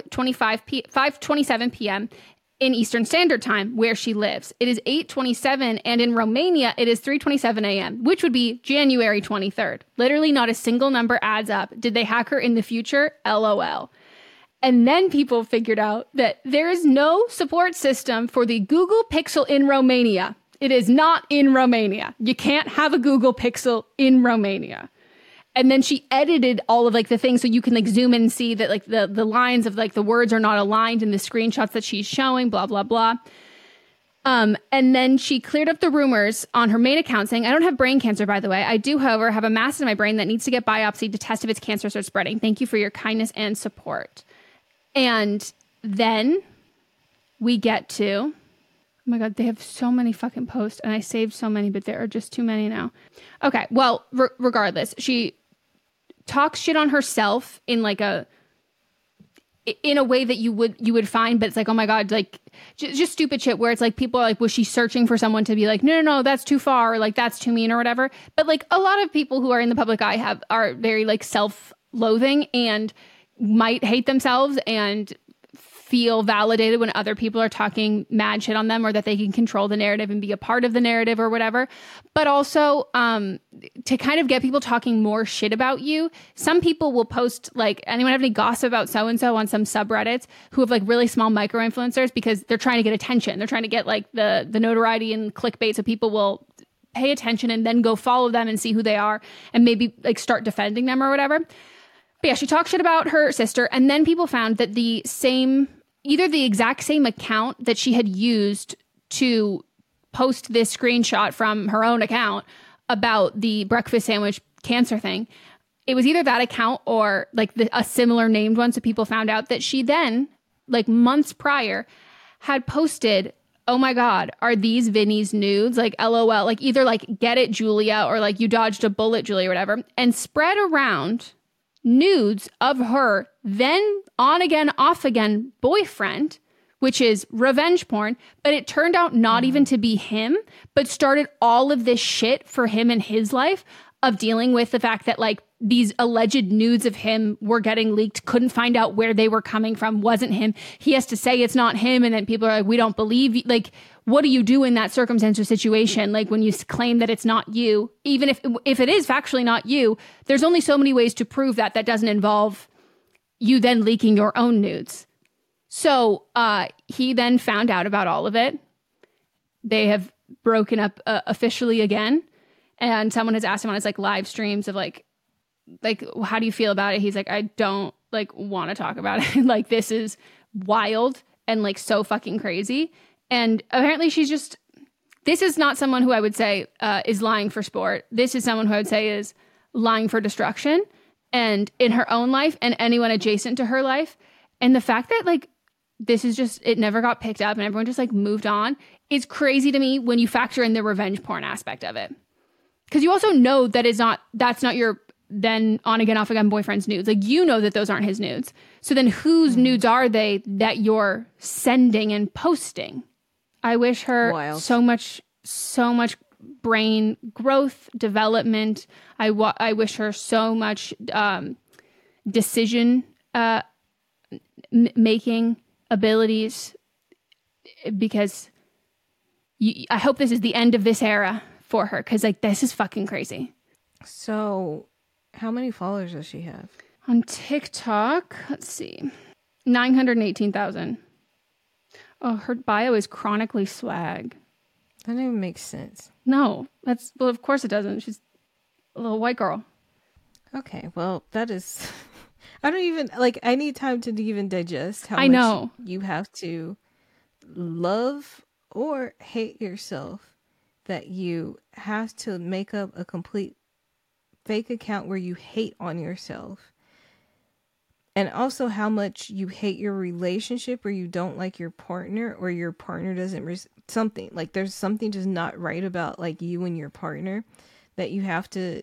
5:27 p.m. in Eastern Standard Time where she lives. It is 8:27, and in Romania, it is 3:27 a.m., which would be January 23rd. Literally not a single number adds up. Did they hack her in the future? LOL. And then people figured out that there is no support system for the Google Pixel in Romania. It is not in Romania. You can't have a Google Pixel in Romania. And then she edited all of like the things so you can like zoom in and see that like the lines of like the words are not aligned in the screenshots that she's showing, blah, blah, blah. And then she cleared up the rumors on her main account saying, I don't have brain cancer, by the way. I do, however, have a mass in my brain that needs to get biopsied to test if it's cancer starts spreading. Thank you for your kindness and support. And then we get to, oh my God, they have so many fucking posts and I saved so many, but there are just too many now. Okay. Well, regardless, she talks shit on herself in like in a way that you would find, but it's like, oh my God, like just stupid shit where it's like, people are like, was she searching for someone to be like, no, that's too far. Or like, that's too mean or whatever. But like a lot of people who are in the public eye are very like self-loathing and might hate themselves and feel validated when other people are talking mad shit on them or that they can control the narrative and be a part of the narrative or whatever. But also to kind of get people talking more shit about you, some people will post like, anyone have any gossip about so-and-so on some subreddits who have like really small micro-influencers because they're trying to get attention. They're trying to get like the notoriety and clickbait so people will pay attention and then go follow them and see who they are and maybe like start defending them or whatever. But yeah, she talked shit about her sister, and then people found that either the exact same account that she had used to post this screenshot from her own account about the breakfast sandwich cancer thing, it was either that account or like a similar named one. So people found out that she then, like months prior, had posted, oh my God, are these Vinny's nudes? Like LOL, like either like get it, Julia, or like you dodged a bullet, Julia, or whatever, and spread around nudes of her then on again, off again boyfriend, which is revenge porn. But it turned out not even to be him, but started all of this shit for him in his life of dealing with the fact that like these alleged nudes of him were getting leaked, couldn't find out where they were coming from, wasn't him. He has to say it's not him, and then people are like, we don't believe you. Like, what do you do in that circumstance or situation? Like, when you claim that it's not you, even if it is factually not you, there's only so many ways to prove that doesn't involve you then leaking your own nudes. So he then found out about all of it. They have broken up officially again. And someone has asked him on his like live streams of like, how do you feel about it? He's like, I don't like want to talk about it. Like, this is wild and like so fucking crazy. And apparently this is not someone who I would say is lying for sport. This is someone who I would say is lying for destruction, and in her own life and anyone adjacent to her life. And the fact that like, this is just, it never got picked up and everyone just like moved on is crazy to me when you factor in the revenge porn aspect of it. Because you also know that's not your then on again, off again boyfriend's nudes. Like, you know that those aren't his nudes. So then whose nudes are they that you're sending and posting? I wish her so much brain growth, development. I wish her so much decision making abilities, because I hope this is the end of this era for her, because like, this is fucking crazy. So how many followers does she have on TikTok? Let's see, 918,000. Oh, her bio is chronically swag. That doesn't even make sense. No, well, of course it doesn't. She's a little white girl. Okay, well, that is, I don't even, like, I need time to even digest how much you have to love or hate yourself that you have to make up a complete fake account where you hate on yourself. And also how much you hate your relationship, or you don't like your partner, or your partner doesn't something like, there's something just not right about like you and your partner, that you have to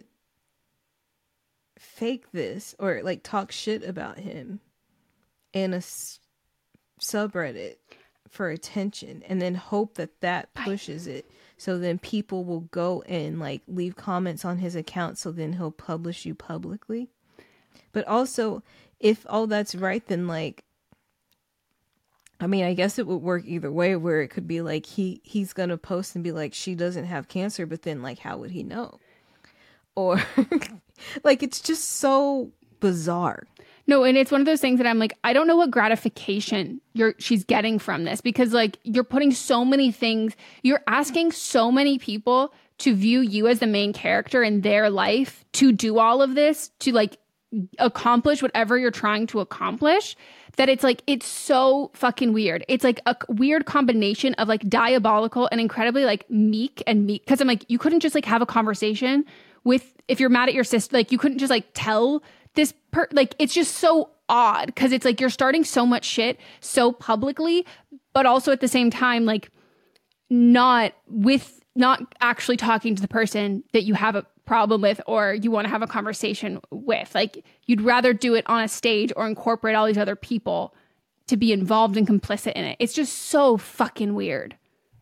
fake this or like talk shit about him in a subreddit for attention, and then hope that pushes it. So then people will go and like leave comments on his account, so then he'll publish you publicly. But also, if all that's right, then like, I mean, I guess it would work either way, where it could be like he's gonna post and be like, she doesn't have cancer, but then like, how would he know? Or like, it's just so bizarre. No, and it's one of those things that I'm like, I don't know what gratification she's getting from this, because like, you're putting so many things, you're asking so many people to view you as the main character in their life, to do all of this, to like accomplish whatever you're trying to accomplish, that it's like, it's so fucking weird. It's like a weird combination of like diabolical and incredibly like meek. Because I'm like, you couldn't just like have a conversation with, if you're mad at your sister, like you couldn't just like tell this like, it's just so odd, because it's like you're starting so much shit so publicly, but also at the same time like not actually talking to the person that you have a problem with or you want to have a conversation with. Like, you'd rather do it on a stage or incorporate all these other people to be involved and complicit in it. It's just so fucking weird.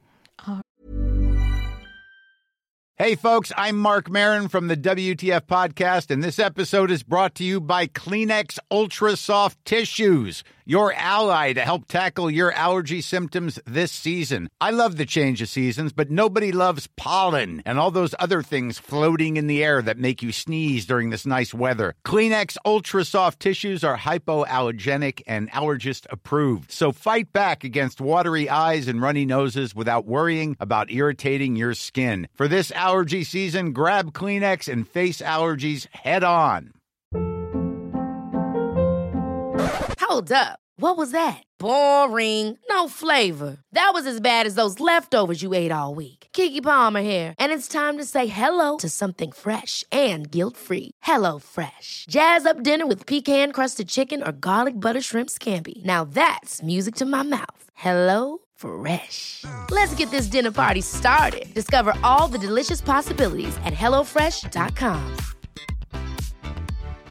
Hey, folks, I'm Mark Maron from the WTF Podcast, and this episode is brought to you by Kleenex Ultra Soft Tissues, your ally to help tackle your allergy symptoms this season. I love the change of seasons, but nobody loves pollen and all those other things floating in the air that make you sneeze during this nice weather. Kleenex Ultra Soft Tissues are hypoallergenic and allergist approved, so fight back against watery eyes and runny noses without worrying about irritating your skin. For this allergy season, grab Kleenex and face allergies head on. Hold up. What was that? Boring. No flavor. That was as bad as those leftovers you ate all week. Keke Palmer here, and it's time to say hello to something fresh and guilt-free. Hello Fresh. Jazz up dinner with pecan-crusted chicken or garlic butter shrimp scampi. Now that's music to my mouth. Hello Fresh. Let's get this dinner party started. Discover all the delicious possibilities at HelloFresh.com.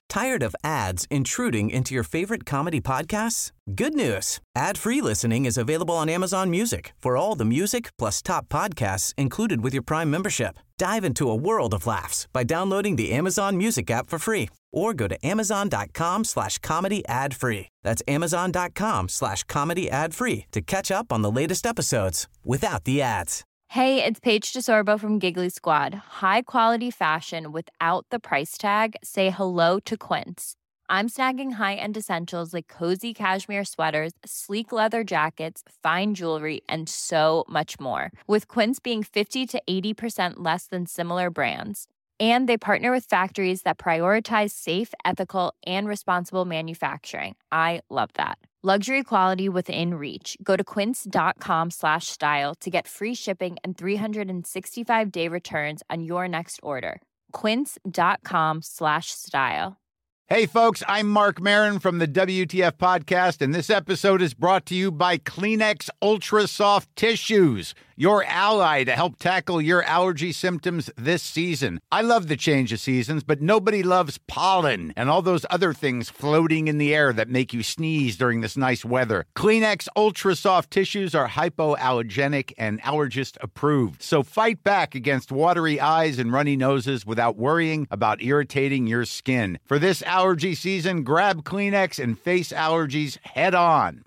Tired of ads intruding into your favorite comedy podcasts? Good news. Ad-free listening is available on Amazon Music for all the music plus top podcasts included with your Prime membership. Dive into a world of laughs by downloading the Amazon Music app for free or go to amazon.com/comedy ad-free. That's amazon.com/comedy ad-free to catch up on the latest episodes without the ads. Hey, it's Paige DeSorbo from Giggly Squad. High quality fashion without the price tag. Say hello to Quince. I'm snagging high-end essentials like cozy cashmere sweaters, sleek leather jackets, fine jewelry, and so much more. With Quince being 50 to 80% less than similar brands. And they partner with factories that prioritize safe, ethical, and responsible manufacturing. I love that. Luxury quality within reach. Go to quince.com/style to get free shipping and 365-day returns on your next order. Quince.com/style. Hey, folks, I'm Mark Maron from the WTF Podcast, and this episode is brought to you by Kleenex Ultra Soft Tissues, your ally to help tackle your allergy symptoms this season. I love the change of seasons, but nobody loves pollen and all those other things floating in the air that make you sneeze during this nice weather. Kleenex Ultra Soft Tissues are hypoallergenic and allergist approved, so fight back against watery eyes and runny noses without worrying about irritating your skin. For this allergy season, grab Kleenex and face allergies head on.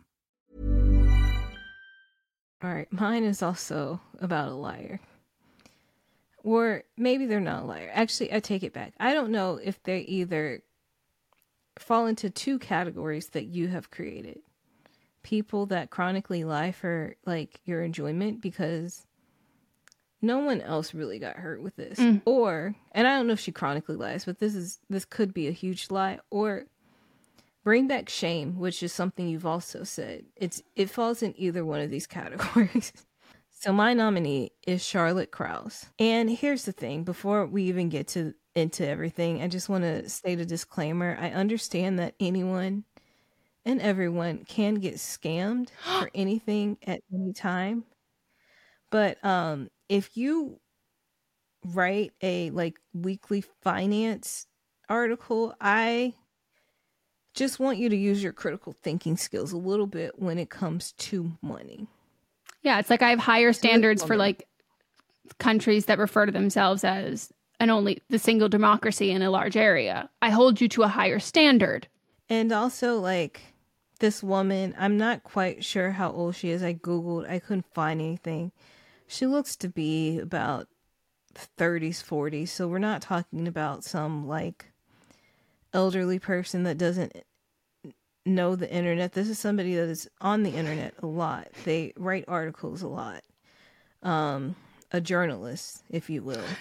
All right, mine is also about a liar. Or maybe they're not a liar. Actually, I take it back. I don't know if they either fall into two categories that you have created. People that chronically lie for like your enjoyment because no one else really got hurt with this. Or, and I don't know if she chronically lies, but this could be a huge lie. Or bring back shame, which is something you've also said. It falls in either one of these categories. So my nominee is Charlotte Krause. And here's the thing, before we even get into everything, I just want to state a disclaimer. I understand that anyone and everyone can get scammed for anything at any time. But if you write a like weekly finance article, I just want you to use your critical thinking skills a little bit when it comes to money. Yeah, it's like I have higher standards for like countries that refer to themselves as only the single democracy in a large area. I hold you to a higher standard. And also like this woman, I'm not quite sure how old she is. I Googled, I couldn't find anything. She looks to be about 30s, 40s. So we're not talking about some like elderly person that doesn't know the internet. This is somebody that is on the internet a lot. They write articles a lot. A journalist, if you will.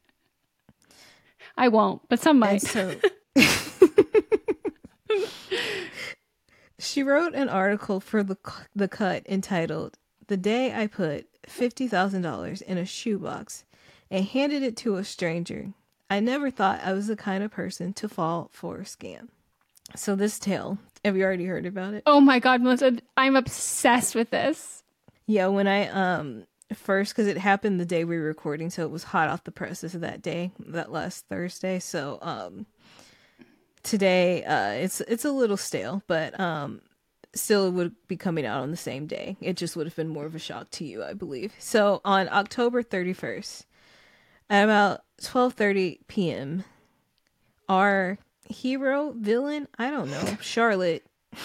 I won't, but some might. So she wrote an article for the Cut entitled "The Day I Put $50,000 in a Shoebox and Handed It to a Stranger. I never thought I was the kind of person to fall for a scam." So this tale, have you already heard about it? Oh my God, Melissa, I'm obsessed with this. Yeah, when I first, because it happened the day we were recording, so it was hot off the presses of that day, that last Thursday. So today it's a little stale, but still it would be coming out on the same day. It just would have been more of a shock to you, I believe. So on October 31st, at about 12:30 p.m., our villain, I don't know, Charlotte,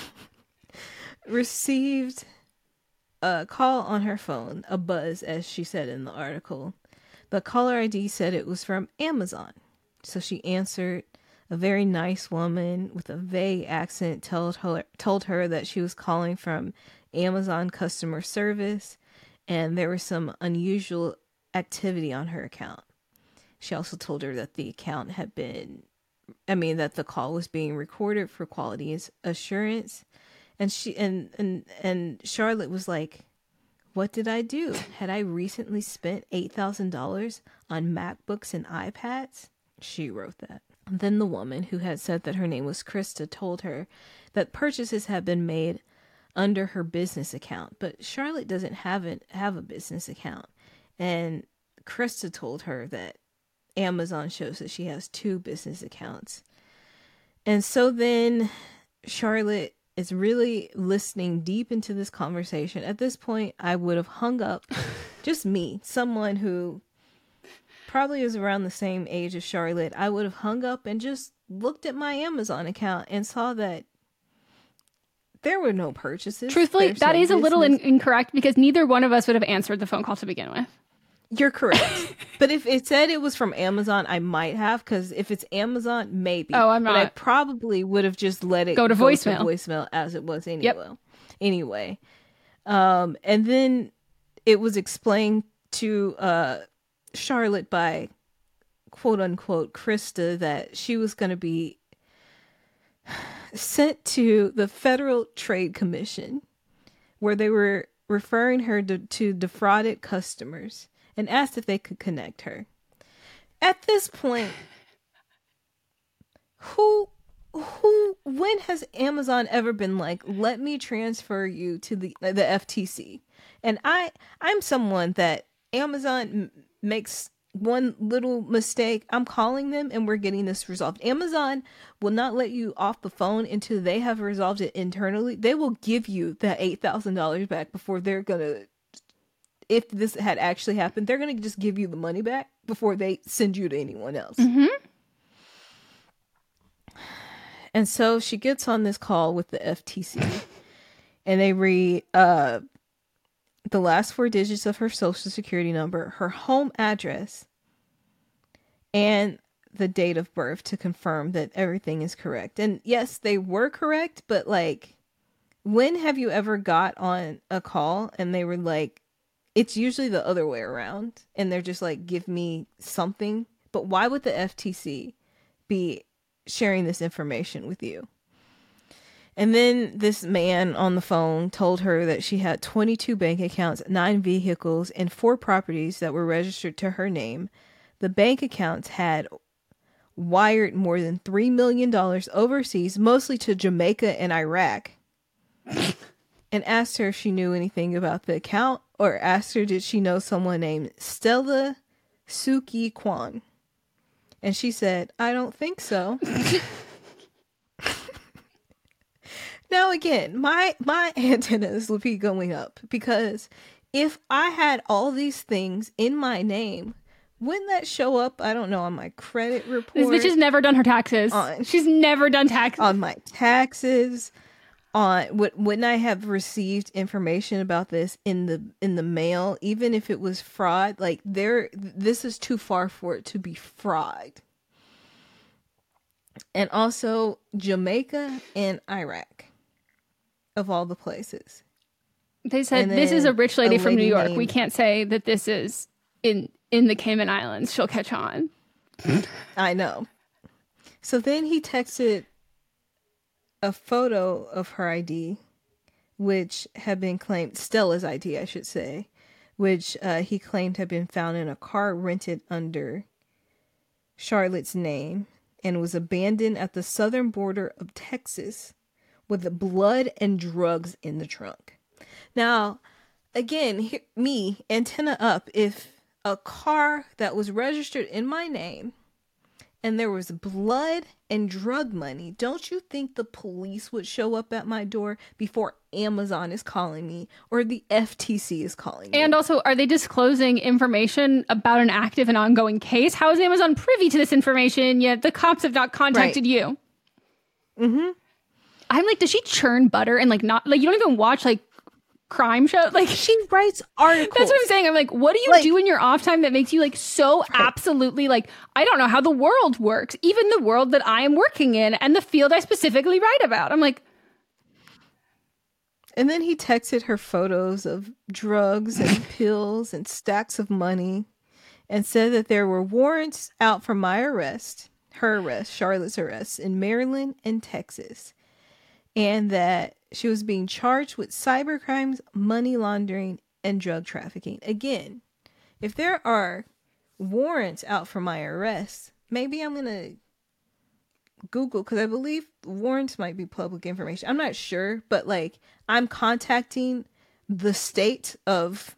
received a call on her phone, a buzz, as she said in the article. The caller ID said it was from Amazon. So she answered. A very nice woman with a vague accent told her that she was calling from Amazon customer service and there was some unusual activity on her account. She also told her that the account had been, that the call was being recorded for quality assurance. And she and Charlotte was like, what did I do? Had I recently spent $8,000 on MacBooks and iPads? She wrote that. Then the woman, who had said that her name was Krista, told her that purchases had been made under her business account, but Charlotte doesn't have a business account. And Krista told her that Amazon shows that she has two business accounts. And so then Charlotte is really listening deep into this conversation. At this point, I would have hung up. Just me, someone who probably is around the same age as Charlotte. I would have hung up and just looked at my Amazon account and saw that there were no purchases. Truthfully, that is a little incorrect because neither one of us would have answered the phone call to begin with. You're correct. But if it said it was from Amazon, I might have, because if it's Amazon, maybe. Oh, I'm not. But I probably would have just let it go to voicemail as it was anyway. Yep. Anyway. And then it was explained to Charlotte by quote unquote Krista that she was going to be sent to the Federal Trade Commission, where they were referring her to defrauded customers, and asked if they could connect her. At this point, when has Amazon ever been like, let me transfer you to the FTC? And I'm someone that Amazon makes one little mistake, I'm calling them and we're getting this resolved. Amazon will not let you off the phone until they have resolved it internally. They will give you that $8,000 back before they're gonna, if this had actually happened, they're gonna just give you the money back before they send you to anyone else. Mm-hmm. And so she gets on this call with the FTC and they read the last 4 digits of her social security number, her home address, and the date of birth to confirm that everything is correct. And yes, they were correct, but like, when have you ever got on a call and they were like, it's usually the other way around, and they're just like, give me something. But why would the FTC be sharing this information with you? And then this man on the phone told her that she had 22 bank accounts, 9 vehicles, and 4 properties that were registered to her name. The bank accounts had wired more than $3 million overseas, mostly to Jamaica and Iraq. And asked her if she knew anything about the account, or asked her did she know someone named Stella Suki Kwan. And she said, I don't think so. Now, again, my antennas will be going up, because if I had all these things in my name, wouldn't that show up, I don't know, on my credit report? This bitch has never done her taxes. She's never done taxes. On my taxes. Wouldn't I have received information about this in the mail, even if it was fraud? Like, this is too far for it to be fraud. And also Jamaica and Iraq, of all the places. They said this is a rich lady from New York. We can't say that this is in the Cayman Islands. She'll catch on. I know. So then he texted a photo of her ID, which had been claimed, Stella's ID, I should say, which he claimed had been found in a car rented under Charlotte's name and was abandoned at the southern border of Texas with blood and drugs in the trunk. Now, again, me, antenna up, if a car that was registered in my name and there was blood and drug money, don't you think the police would show up at my door before Amazon is calling me or the FTC is calling me? And also, are they disclosing information about an active and ongoing case? How is Amazon privy to this information, yet the cops have not contacted you? Mm-hmm. I'm like, does she churn butter and like not, like, you don't even watch like crime show? Like, she writes articles. That's what I'm saying. I'm like, what do you do in your off time that makes you like so absolutely like, I don't know how the world works, even the world that I am working in and the field I specifically write about. I'm like. And then he texted her photos of drugs and pills and stacks of money and said that there were warrants out for my arrest, her arrest, Charlotte's arrest in Maryland and Texas. And that she was being charged with cyber crimes, money laundering, and drug trafficking. Again, if there are warrants out for my arrest, maybe I'm going to Google, because I believe warrants might be public information. I'm not sure, but like, I'm contacting the state of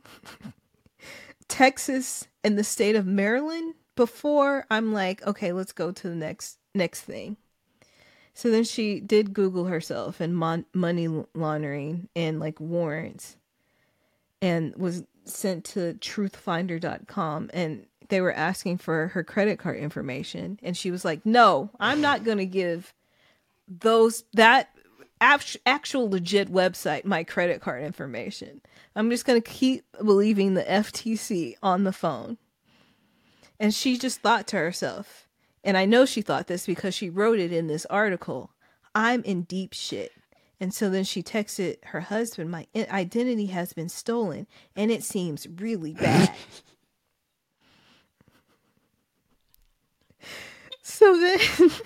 Texas and the state of Maryland before I'm like, okay, let's go to the next thing. So then she did Google herself and money laundering and like warrants, and was sent to truthfinder.com, and they were asking for her credit card information. And she was like, no, I'm not going to give that actual legit website my credit card information. I'm just going to keep believing the FTC on the phone. And she just thought to herself, and I know she thought this because she wrote it in this article, I'm in deep shit. And so then she texted her husband, my identity has been stolen and it seems really bad. So then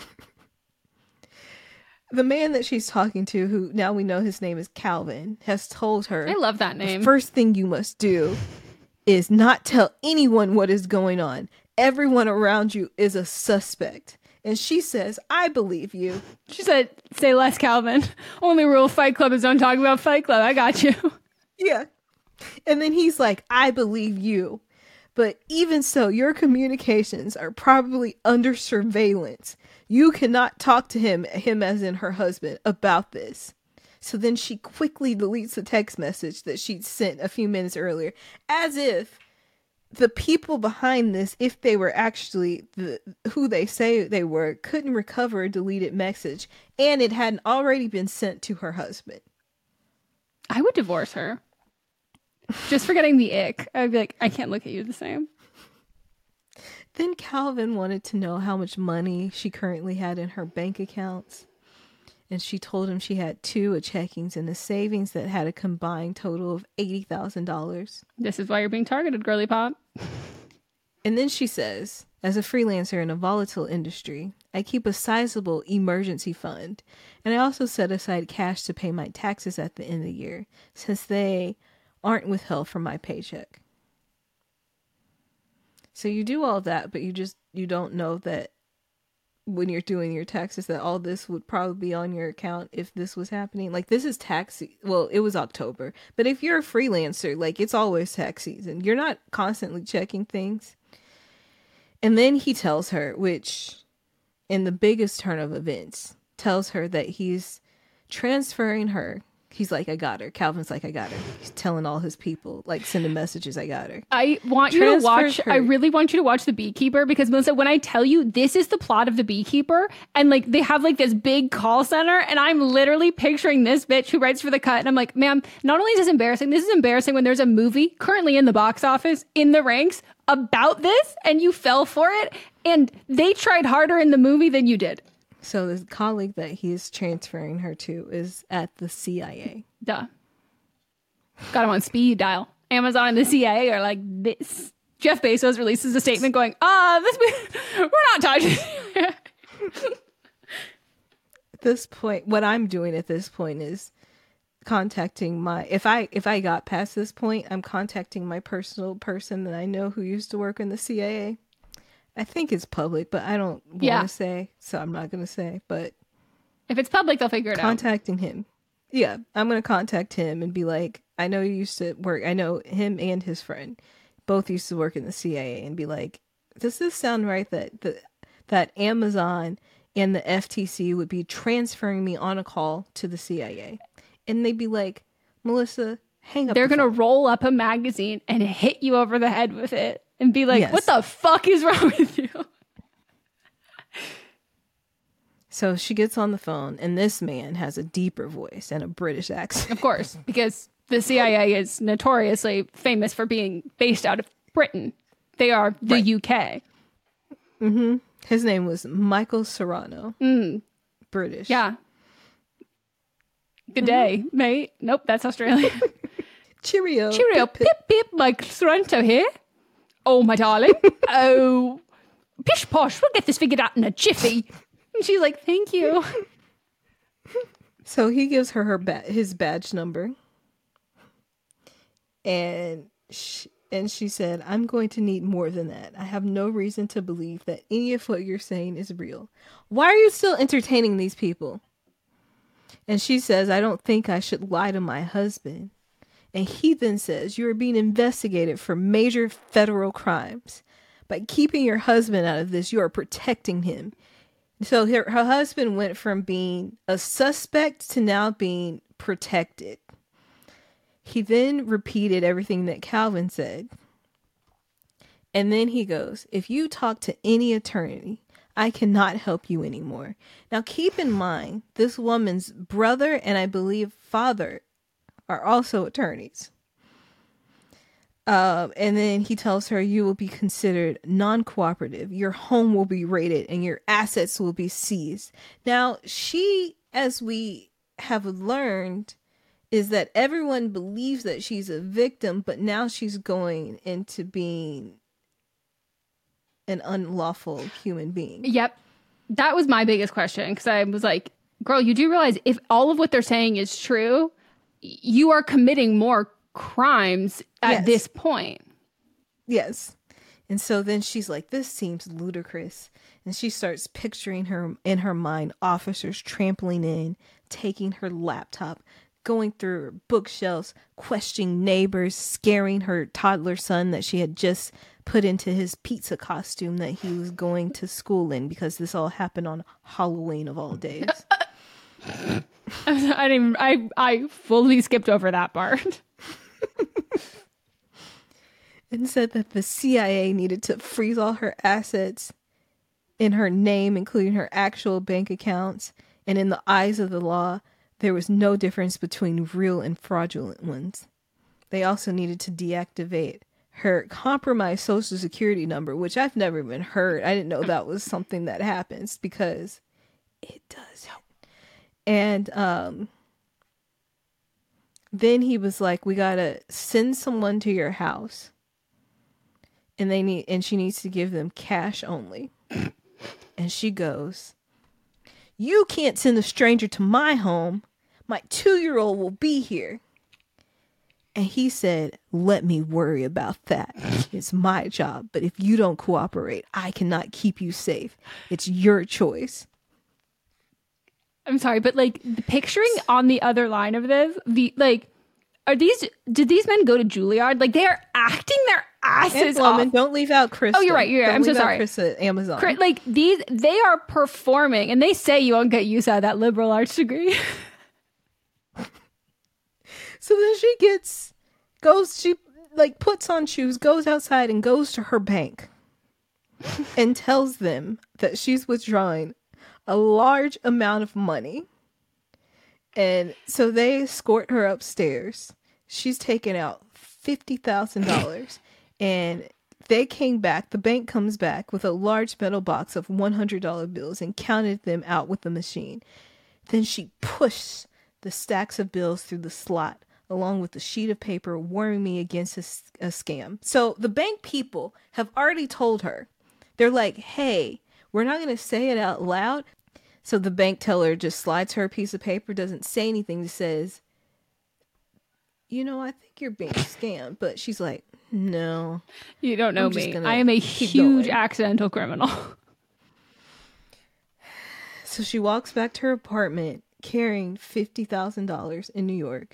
the man that she's talking to, who now we know his name is Calvin, has told her, I love that name. The first thing you must do is not tell anyone what is going on. Everyone around you is a suspect. And she says, I believe you. She said, say less, Calvin. Only rule of Fight Club is don't talk about Fight Club. I got you. Yeah. And then he's like, I believe you. But even so, your communications are probably under surveillance. You cannot talk to him as in her husband, about this. So then she quickly deletes the text message that she'd sent a few minutes earlier, as if the people behind this, if they were actually who they say they were, couldn't recover a deleted message, and it hadn't already been sent to her husband. I would divorce her. Just for getting the ick. I'd be like, I can't look at you the same. Then Calvin wanted to know how much money she currently had in her bank accounts. And she told him she had 2 checkings and a savings that had a combined total of $80,000. This is why you're being targeted, girly pop. And then she says, as a freelancer in a volatile industry, I keep a sizable emergency fund. And I also set aside cash to pay my taxes at the end of the year, since they aren't withheld from my paycheck. So you do all of that, but you don't know that when you're doing your taxes that all this would probably be on your account if this was happening. Like, this is tax well, it was October, but if you're a freelancer, like, it's always tax season. You're not constantly checking things. And then he tells her, which in the biggest turn of events, tells her that he's transferring her. He's like, I got her. Calvin's like, I got her. He's telling all his people, like, sending messages, I got her. I want you to watch, I really want you to watch The Beekeeper, because Melissa, when I tell you this is the plot of The Beekeeper, and like they have like this big call center, and I'm literally picturing this bitch who writes for The Cut, and I'm like, ma'am, not only is this embarrassing when there's a movie currently in the box office, in the ranks, about this, and you fell for it, and they tried harder in the movie than you did. So the colleague that he's transferring her to is at the CIA. Duh. Got him on speed dial. Amazon and the CIA are like this. Jeff Bezos releases a statement going, we're not touching it. At this point, what I'm doing at this point is contacting if I got past this point, I'm contacting my personal person that I know who used to work in the CIA. I think it's public, but I don't want to say, so I'm not going to say. But if it's public, they'll figure it out. Contacting him. Yeah, I'm going to contact him and be like, I know you used to work. I know him and his friend both used to work in the CIA, and be like, does this sound right that Amazon and the FTC would be transferring me on a call to the CIA? And they'd be like, Melissa, hang up. They're going to roll up a magazine and hit you over the head with it. And be like, What the fuck is wrong with you? So she gets on the phone, and this man has a deeper voice and a British accent. Of course, because the CIA is notoriously famous for being based out of Britain. They are the UK. Mm-hmm. His name was Michael Serrano. British. Yeah. Good day, mate. Nope, that's Australian. Cheerio. Cheerio. Pip, pip. Mike Serrano here. Oh, my darling. Oh, pish posh. We'll get this figured out in a jiffy. And she's like, thank you. So he gives her his badge number. And she said, I'm going to need more than that. I have no reason to believe that any of what you're saying is real. Why are you still entertaining these people? And she says, I don't think I should lie to my husband. And he then says, you are being investigated for major federal crimes. By keeping your husband out of this, you are protecting him. So her husband went from being a suspect to now being protected. He then repeated everything that Calvin said. And then he goes, if you talk to any attorney, I cannot help you anymore. Now keep in mind, this woman's brother and I believe father are also attorneys. And then he tells her, you will be considered non-cooperative. Your home will be raided and your assets will be seized. Now, she, as we have learned, is that everyone believes that she's a victim, but now she's going into being an unlawful human being. Yep. That was my biggest question, because I was like, girl, you do realize if all of what they're saying is true, you are committing more crimes at this point. Yes. And so then she's like, this seems ludicrous. And she starts picturing her in her mind, officers trampling in, taking her laptop, going through her bookshelves, questioning neighbors, scaring her toddler son that she had just put into his pizza costume that he was going to school in, because this all happened on Halloween of all days. I fully skipped over that part. And said that the CIA needed to freeze all her assets in her name, including her actual bank accounts. And in the eyes of the law, there was no difference between real and fraudulent ones. They also needed to deactivate her compromised social security number, which I've never even heard. I didn't know that was something that happens, because it does. And then he was like, we gotta send someone to your house, and she needs to give them cash only. And she goes, you can't send a stranger to my home. My 2-year-old will be here. And he said, let me worry about that. It's my job. But if you don't cooperate, I cannot keep you safe. It's your choice. I'm sorry, but like picturing on the other line of this, did these men go to Juilliard? Like, they are acting their asses off. Don't leave out Chris. Oh, you're right. I'm so sorry. Chris at Amazon. Like they are performing, and they say you won't get use out of that liberal arts degree. So then she puts on shoes, goes outside and goes to her bank and tells them that she's withdrawing a large amount of money. And so they escort her upstairs. She's taken out $50,000, and they came back. The bank comes back with a large metal box of $100 bills and counted them out with the machine. Then she pushed the stacks of bills through the slot, along with the sheet of paper, warning me against a scam. So the bank people have already told her. They're like, hey, we're not going to say it out loud. So the bank teller just slides her a piece of paper, doesn't say anything, just says, I think you're being scammed. But she's like, no. You don't know me. I am a huge accidental criminal. So she walks back to her apartment carrying $50,000 in New York.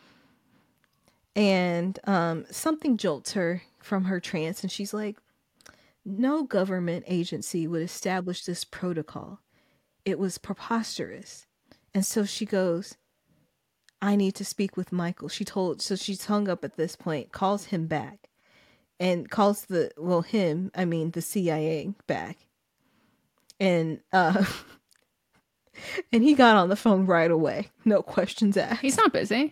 And something jolts her from her trance, and she's like, no government agency would establish this protocol. It was preposterous. And so she goes, I need to speak with Michael. So she's hung up at this point, calls him back, and calls the CIA back. And and he got on the phone right away. No questions asked. He's not busy.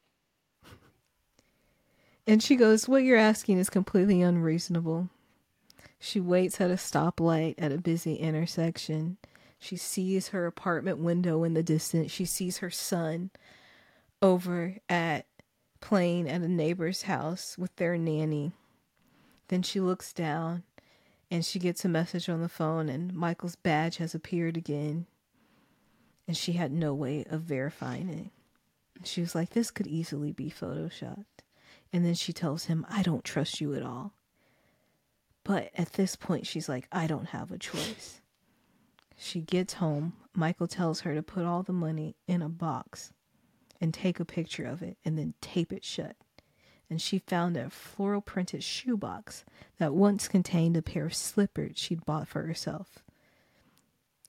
And she goes, what you're asking is completely unreasonable. She waits at a stoplight at a busy intersection. She sees her apartment window in the distance. She sees her son over playing at a neighbor's house with their nanny. Then she looks down and she gets a message on the phone, and Michael's badge has appeared again. And she had no way of verifying it. She was like, this could easily be photoshopped. And then she tells him, I don't trust you at all. But at this point, she's like, I don't have a choice. She gets home. Michael tells her to put all the money in a box and take a picture of it and then tape it shut. And she found a floral printed shoebox that once contained a pair of slippers she'd bought for herself.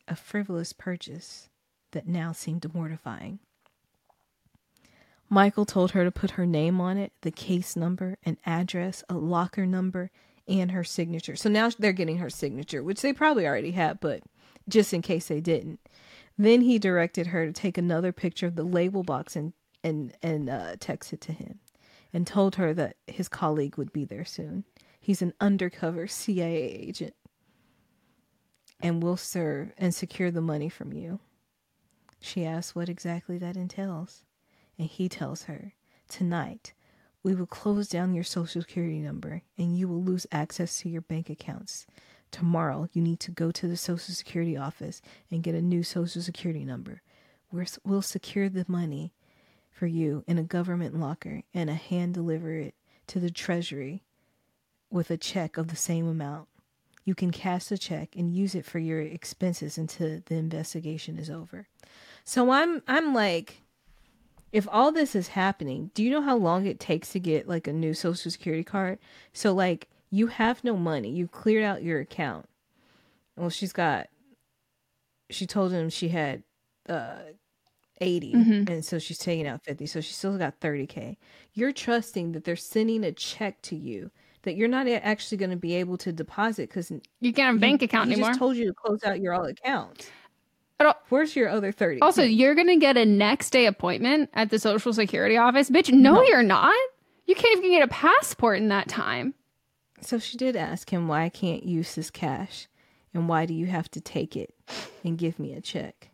a frivolous purchase that now seemed mortifying. Michael told her to put her name on it, the case number, an address, a locker number, and her signature. So now they're getting her signature, which they probably already had, but just in case they didn't. Then he directed her to take another picture of the label box and text it to him, and told her that his colleague would be there soon. He's an undercover CIA agent and will serve and secure the money from you. She asks what exactly that entails. And he tells her, tonight, we will close down your social security number and you will lose access to your bank accounts. Tomorrow, you need to go to the social security office and get a new social security number. We'll secure the money for you in a government locker and hand deliver it to the treasury with a check of the same amount. You can cash the check and use it for your expenses until the investigation is over. So I'm like, if all this is happening, do you know how long it takes to get like a new social security card? So like you have no money. You cleared out your account. Well, she told him she had 80 and so she's taking out 50. So she still got 30K. You're trusting that they're sending a check to you that you're not actually going to be able to deposit because you can't have a bank account anymore. He just told you to close out your all accounts. Where's your other 30? Also, you're going to get a next day appointment at the Social Security office. Bitch, no, you're not. You can't even get a passport in that time. So she did ask him, why I can't use this cash? And why do you have to take it and give me a check?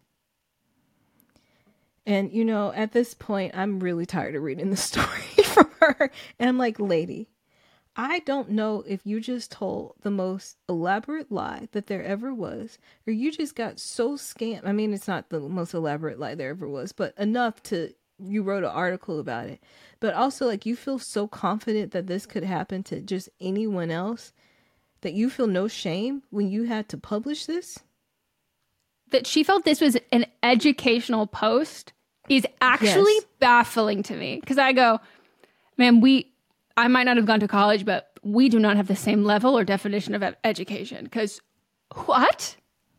And, you know, at this point, I'm really tired of reading the story from her. And I'm like, lady, I don't know if you just told the most elaborate lie that there ever was, or you just got so scammed. I mean, it's not the most elaborate lie there ever was, but enough to, you wrote an article about it. But also, like, you feel so confident that this could happen to just anyone else that you feel no shame when you had to publish this? That she felt this was an educational post is actually baffling to me. Because I go, man, I might not have gone to college, but we do not have the same level or definition of education. Because what?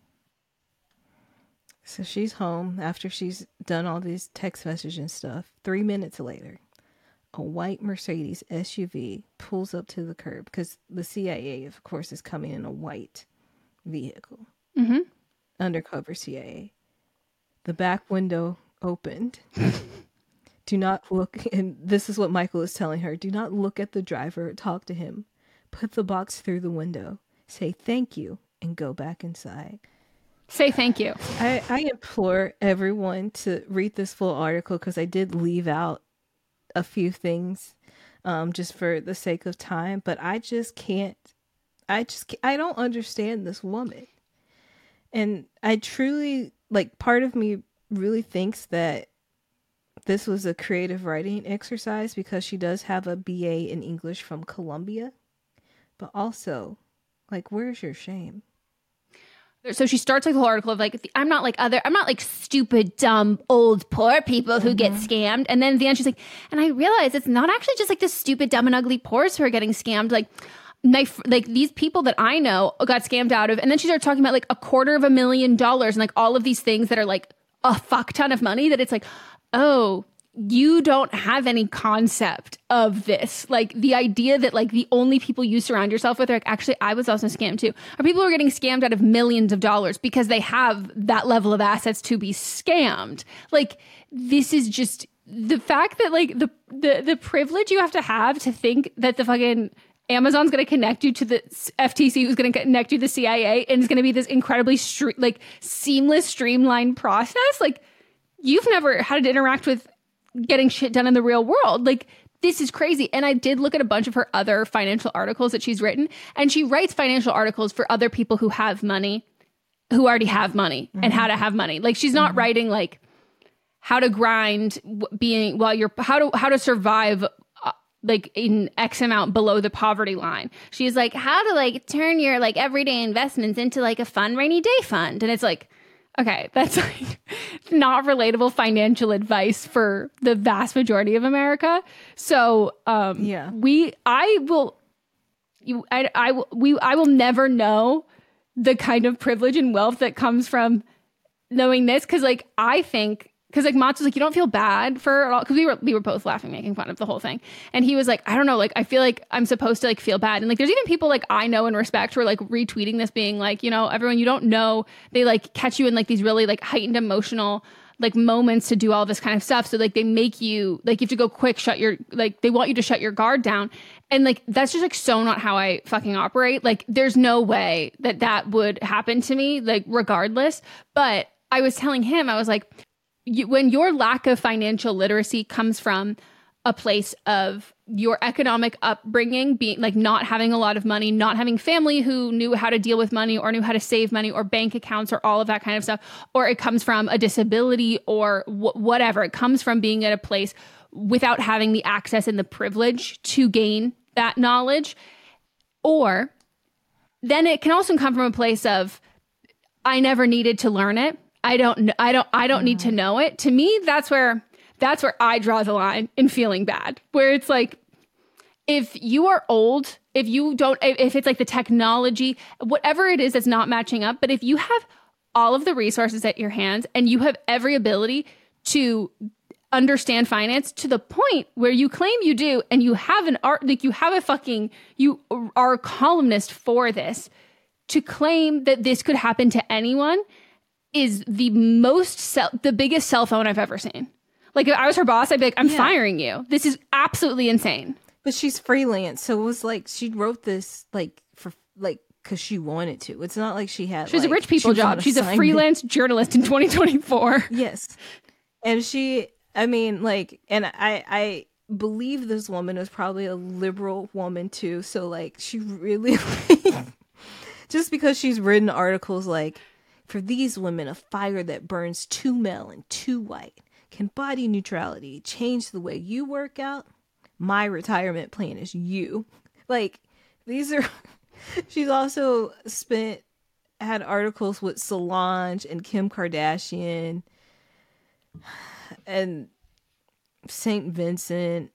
So she's home after she's done all these text messages and stuff. 3 minutes later, a white Mercedes SUV pulls up to the curb because the CIA, of course, is coming in a white vehicle. Mm-hmm. Undercover CIA. The back window opened. Do not look, and this is what Michael is telling her. Do not look at the driver or talk to him. Put the box through the window. Say thank you and go back inside. Say thank you. I implore everyone to read this full article because I did leave out a few things just for the sake of time, but I don't understand this woman. And I truly, like, part of me really thinks that this was a creative writing exercise because she does have a BA in English from Columbia. But also, like, where's your shame? So she starts like the whole article of like, I'm not like stupid, dumb, old, poor people who get scammed. And then at the end she's like, and I realize it's not actually just like the stupid, dumb, and ugly poors who are getting scammed. Like these people that I know got scammed out of. And then she started talking about like $250,000 and like all of these things that are like a fuck ton of money that it's like, oh, you don't have any concept of this. Like the idea that like the only people you surround yourself with are like, actually, I was also scammed too. Or people who are getting scammed out of millions of dollars because they have that level of assets to be scammed. Like this is just the fact that like the privilege you have to think that the fucking Amazon's going to connect you to the FTC, who's going to connect you to the CIA, and it's going to be this incredibly seamless, streamlined process. Like you've never had to interact with getting shit done in the real world. Like this is crazy. And I did look at a bunch of her other financial articles that she's written, and she writes financial articles for other people who have money, who already have money, and how to have money. Like she's not writing like how to grind how to survive like in X amount below the poverty line. She's like how to like turn your like everyday investments into like a fun rainy day fund. And it's like, okay, that's like not relatable financial advice for the vast majority of America. So, I will never know the kind of privilege and wealth that comes from knowing this. Cause like, I think, cause like Mats was like, you don't feel bad for it all. Cause we were both laughing, making fun of the whole thing. And he was like, I don't know, like, I feel like I'm supposed to like feel bad. And like, there's even people like I know and respect who are like retweeting this being like, you know, everyone you don't know, they like catch you in like these really like heightened emotional like moments to do all this kind of stuff. So like they make you like, you have to go quick, they want you to shut your guard down. And like, that's just like so not how I fucking operate. Like there's no way that would happen to me, like regardless. But I was telling him, I was like, when your lack of financial literacy comes from a place of your economic upbringing being like not having a lot of money, not having family who knew how to deal with money or knew how to save money or bank accounts or all of that kind of stuff, or it comes from a disability or whatever. It comes from being at a place without having the access and the privilege to gain that knowledge. Or then it can also come from a place of, I never needed to learn it. I don't need to know it. To me, that's where I draw the line in feeling bad, where it's like, if you are old, if it's like the technology, whatever it is that's not matching up, but if you have all of the resources at your hands and you have every ability to understand finance to the point where you claim you do, and you have you are a columnist for this, to claim that this could happen to anyone is the biggest cell phone I've ever seen. Like if I was her boss, I'd be like, I'm firing you. This is absolutely insane. But she's freelance. So it was like, she wrote this like for like, cause she wanted to. It's not like she had, she's a rich people job. She's a freelance journalist in 2024. Yes. And I believe this woman was probably a liberal woman too. So like she really, just because she's written articles like, for these women, a fire that burns too male and too white. Can body neutrality change the way you work out? My retirement plan is you. Like, these are... She's also had articles with Solange and Kim Kardashian and St. Vincent.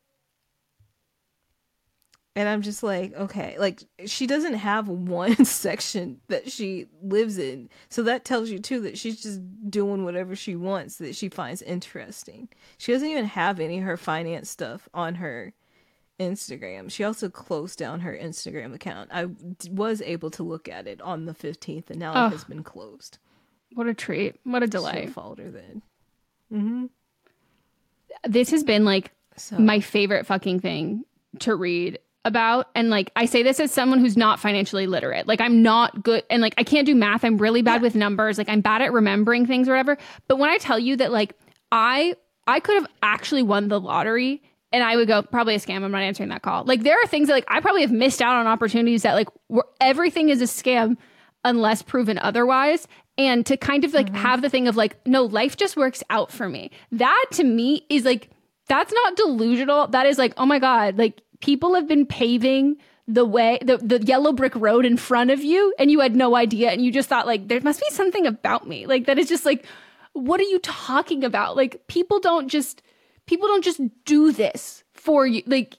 And I'm just like, okay, like she doesn't have one section that she lives in. So that tells you too that she's just doing whatever she wants that she finds interesting. She doesn't even have any of her finance stuff on her Instagram. She also closed down her Instagram account. I was able to look at it on the 15th and now it has been closed. What a treat. What a delay. So followed her then. Mm-hmm. This has been like my favorite fucking thing to read about. And like, I say this as someone who's not financially literate. Like I'm not good. And like, I can't do math. I'm really bad with numbers. Like I'm bad at remembering things or whatever. But when I tell you that like, I could have actually won the lottery and I would go, probably a scam. I'm not answering that call. Like there are things that like, I probably have missed out on opportunities that like where everything is a scam unless proven otherwise. And to kind of like have the thing of like, no, life just works out for me. That to me is like, that's not delusional. That is like, oh my God, like, people have been paving the way, the yellow brick road in front of you, and you had no idea, and you just thought like, there must be something about me. Like that is just like, what are you talking about? Like people don't just do this for you. Like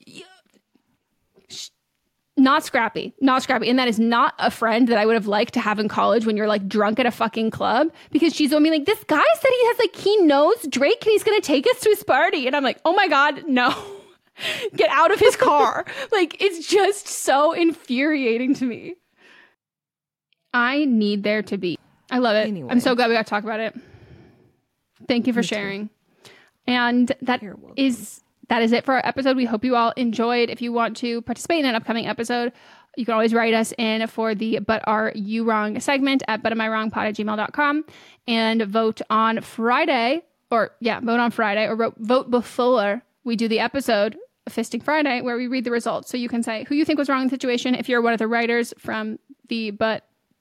not scrappy. And that is not a friend that I would have liked to have in college when you're like drunk at a fucking club, because she's going to be like, this guy said he knows Drake and he's going to take us to his party. And I'm like, oh my God, no. Get out of his car. Like, it's just so infuriating to me. I need there to be. I love it. Anyway. I'm so glad we got to talk about it. Thank you for sharing. And that is it for our episode. We hope you all enjoyed. If you want to participate in an upcoming episode, you can always write us in for the But Are You Wrong segment at butamIwrongpod@gmail.com and vote on Friday or vote before we do the episode Fisting Friday, where we read the results. So you can say who you think was wrong in the situation. If you're one of the writers from the But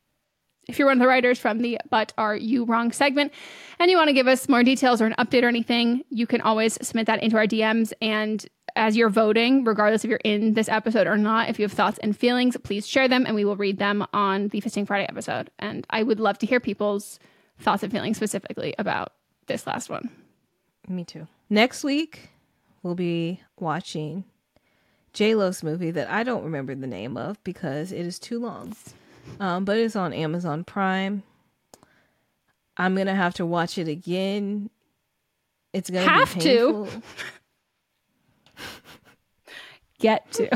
Are You Wrong segment and you want to give us more details or an update or anything, you can always submit that into our DMs. And as you're voting, regardless if you're in this episode or not, if you have thoughts and feelings, please share them and we will read them on the Fisting Friday episode. And I would love to hear people's thoughts and feelings specifically about this last one. Me too. Next week, we'll be watching J-Lo's movie that I don't remember the name of because it is too long. But it's on Amazon Prime. I'm going to have to watch it again. It's going to be painful. Get to.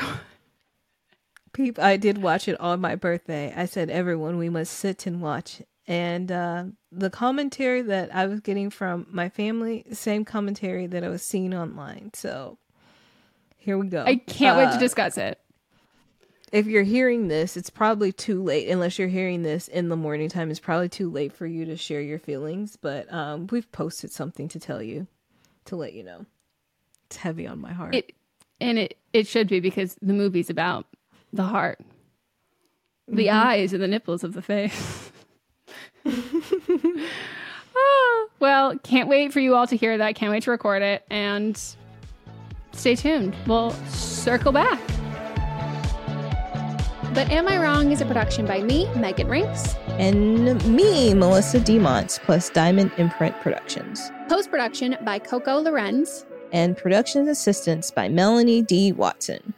I did watch it on my birthday. I said, everyone, we must sit and watch. And the commentary that I was getting from my family, same commentary that I was seeing online. So here we go. I can't wait to discuss it. If you're hearing this, it's probably too late. Unless you're hearing this in the morning time, it's probably too late for you to share your feelings. But we've posted something to tell you, to let you know. It's heavy on my heart. It should be, because the movie's about the heart, the eyes, and the nipples of the face. Well, can't wait for you all to hear that. Can't wait to record it. And stay tuned. We'll circle back. But Am I Wrong is a production by me, Megan Rinks. And me, Melissa DeMonts, plus Diamond Imprint Productions. Post-production by Coco Lorenz. And production assistance by Melanie D. Watson.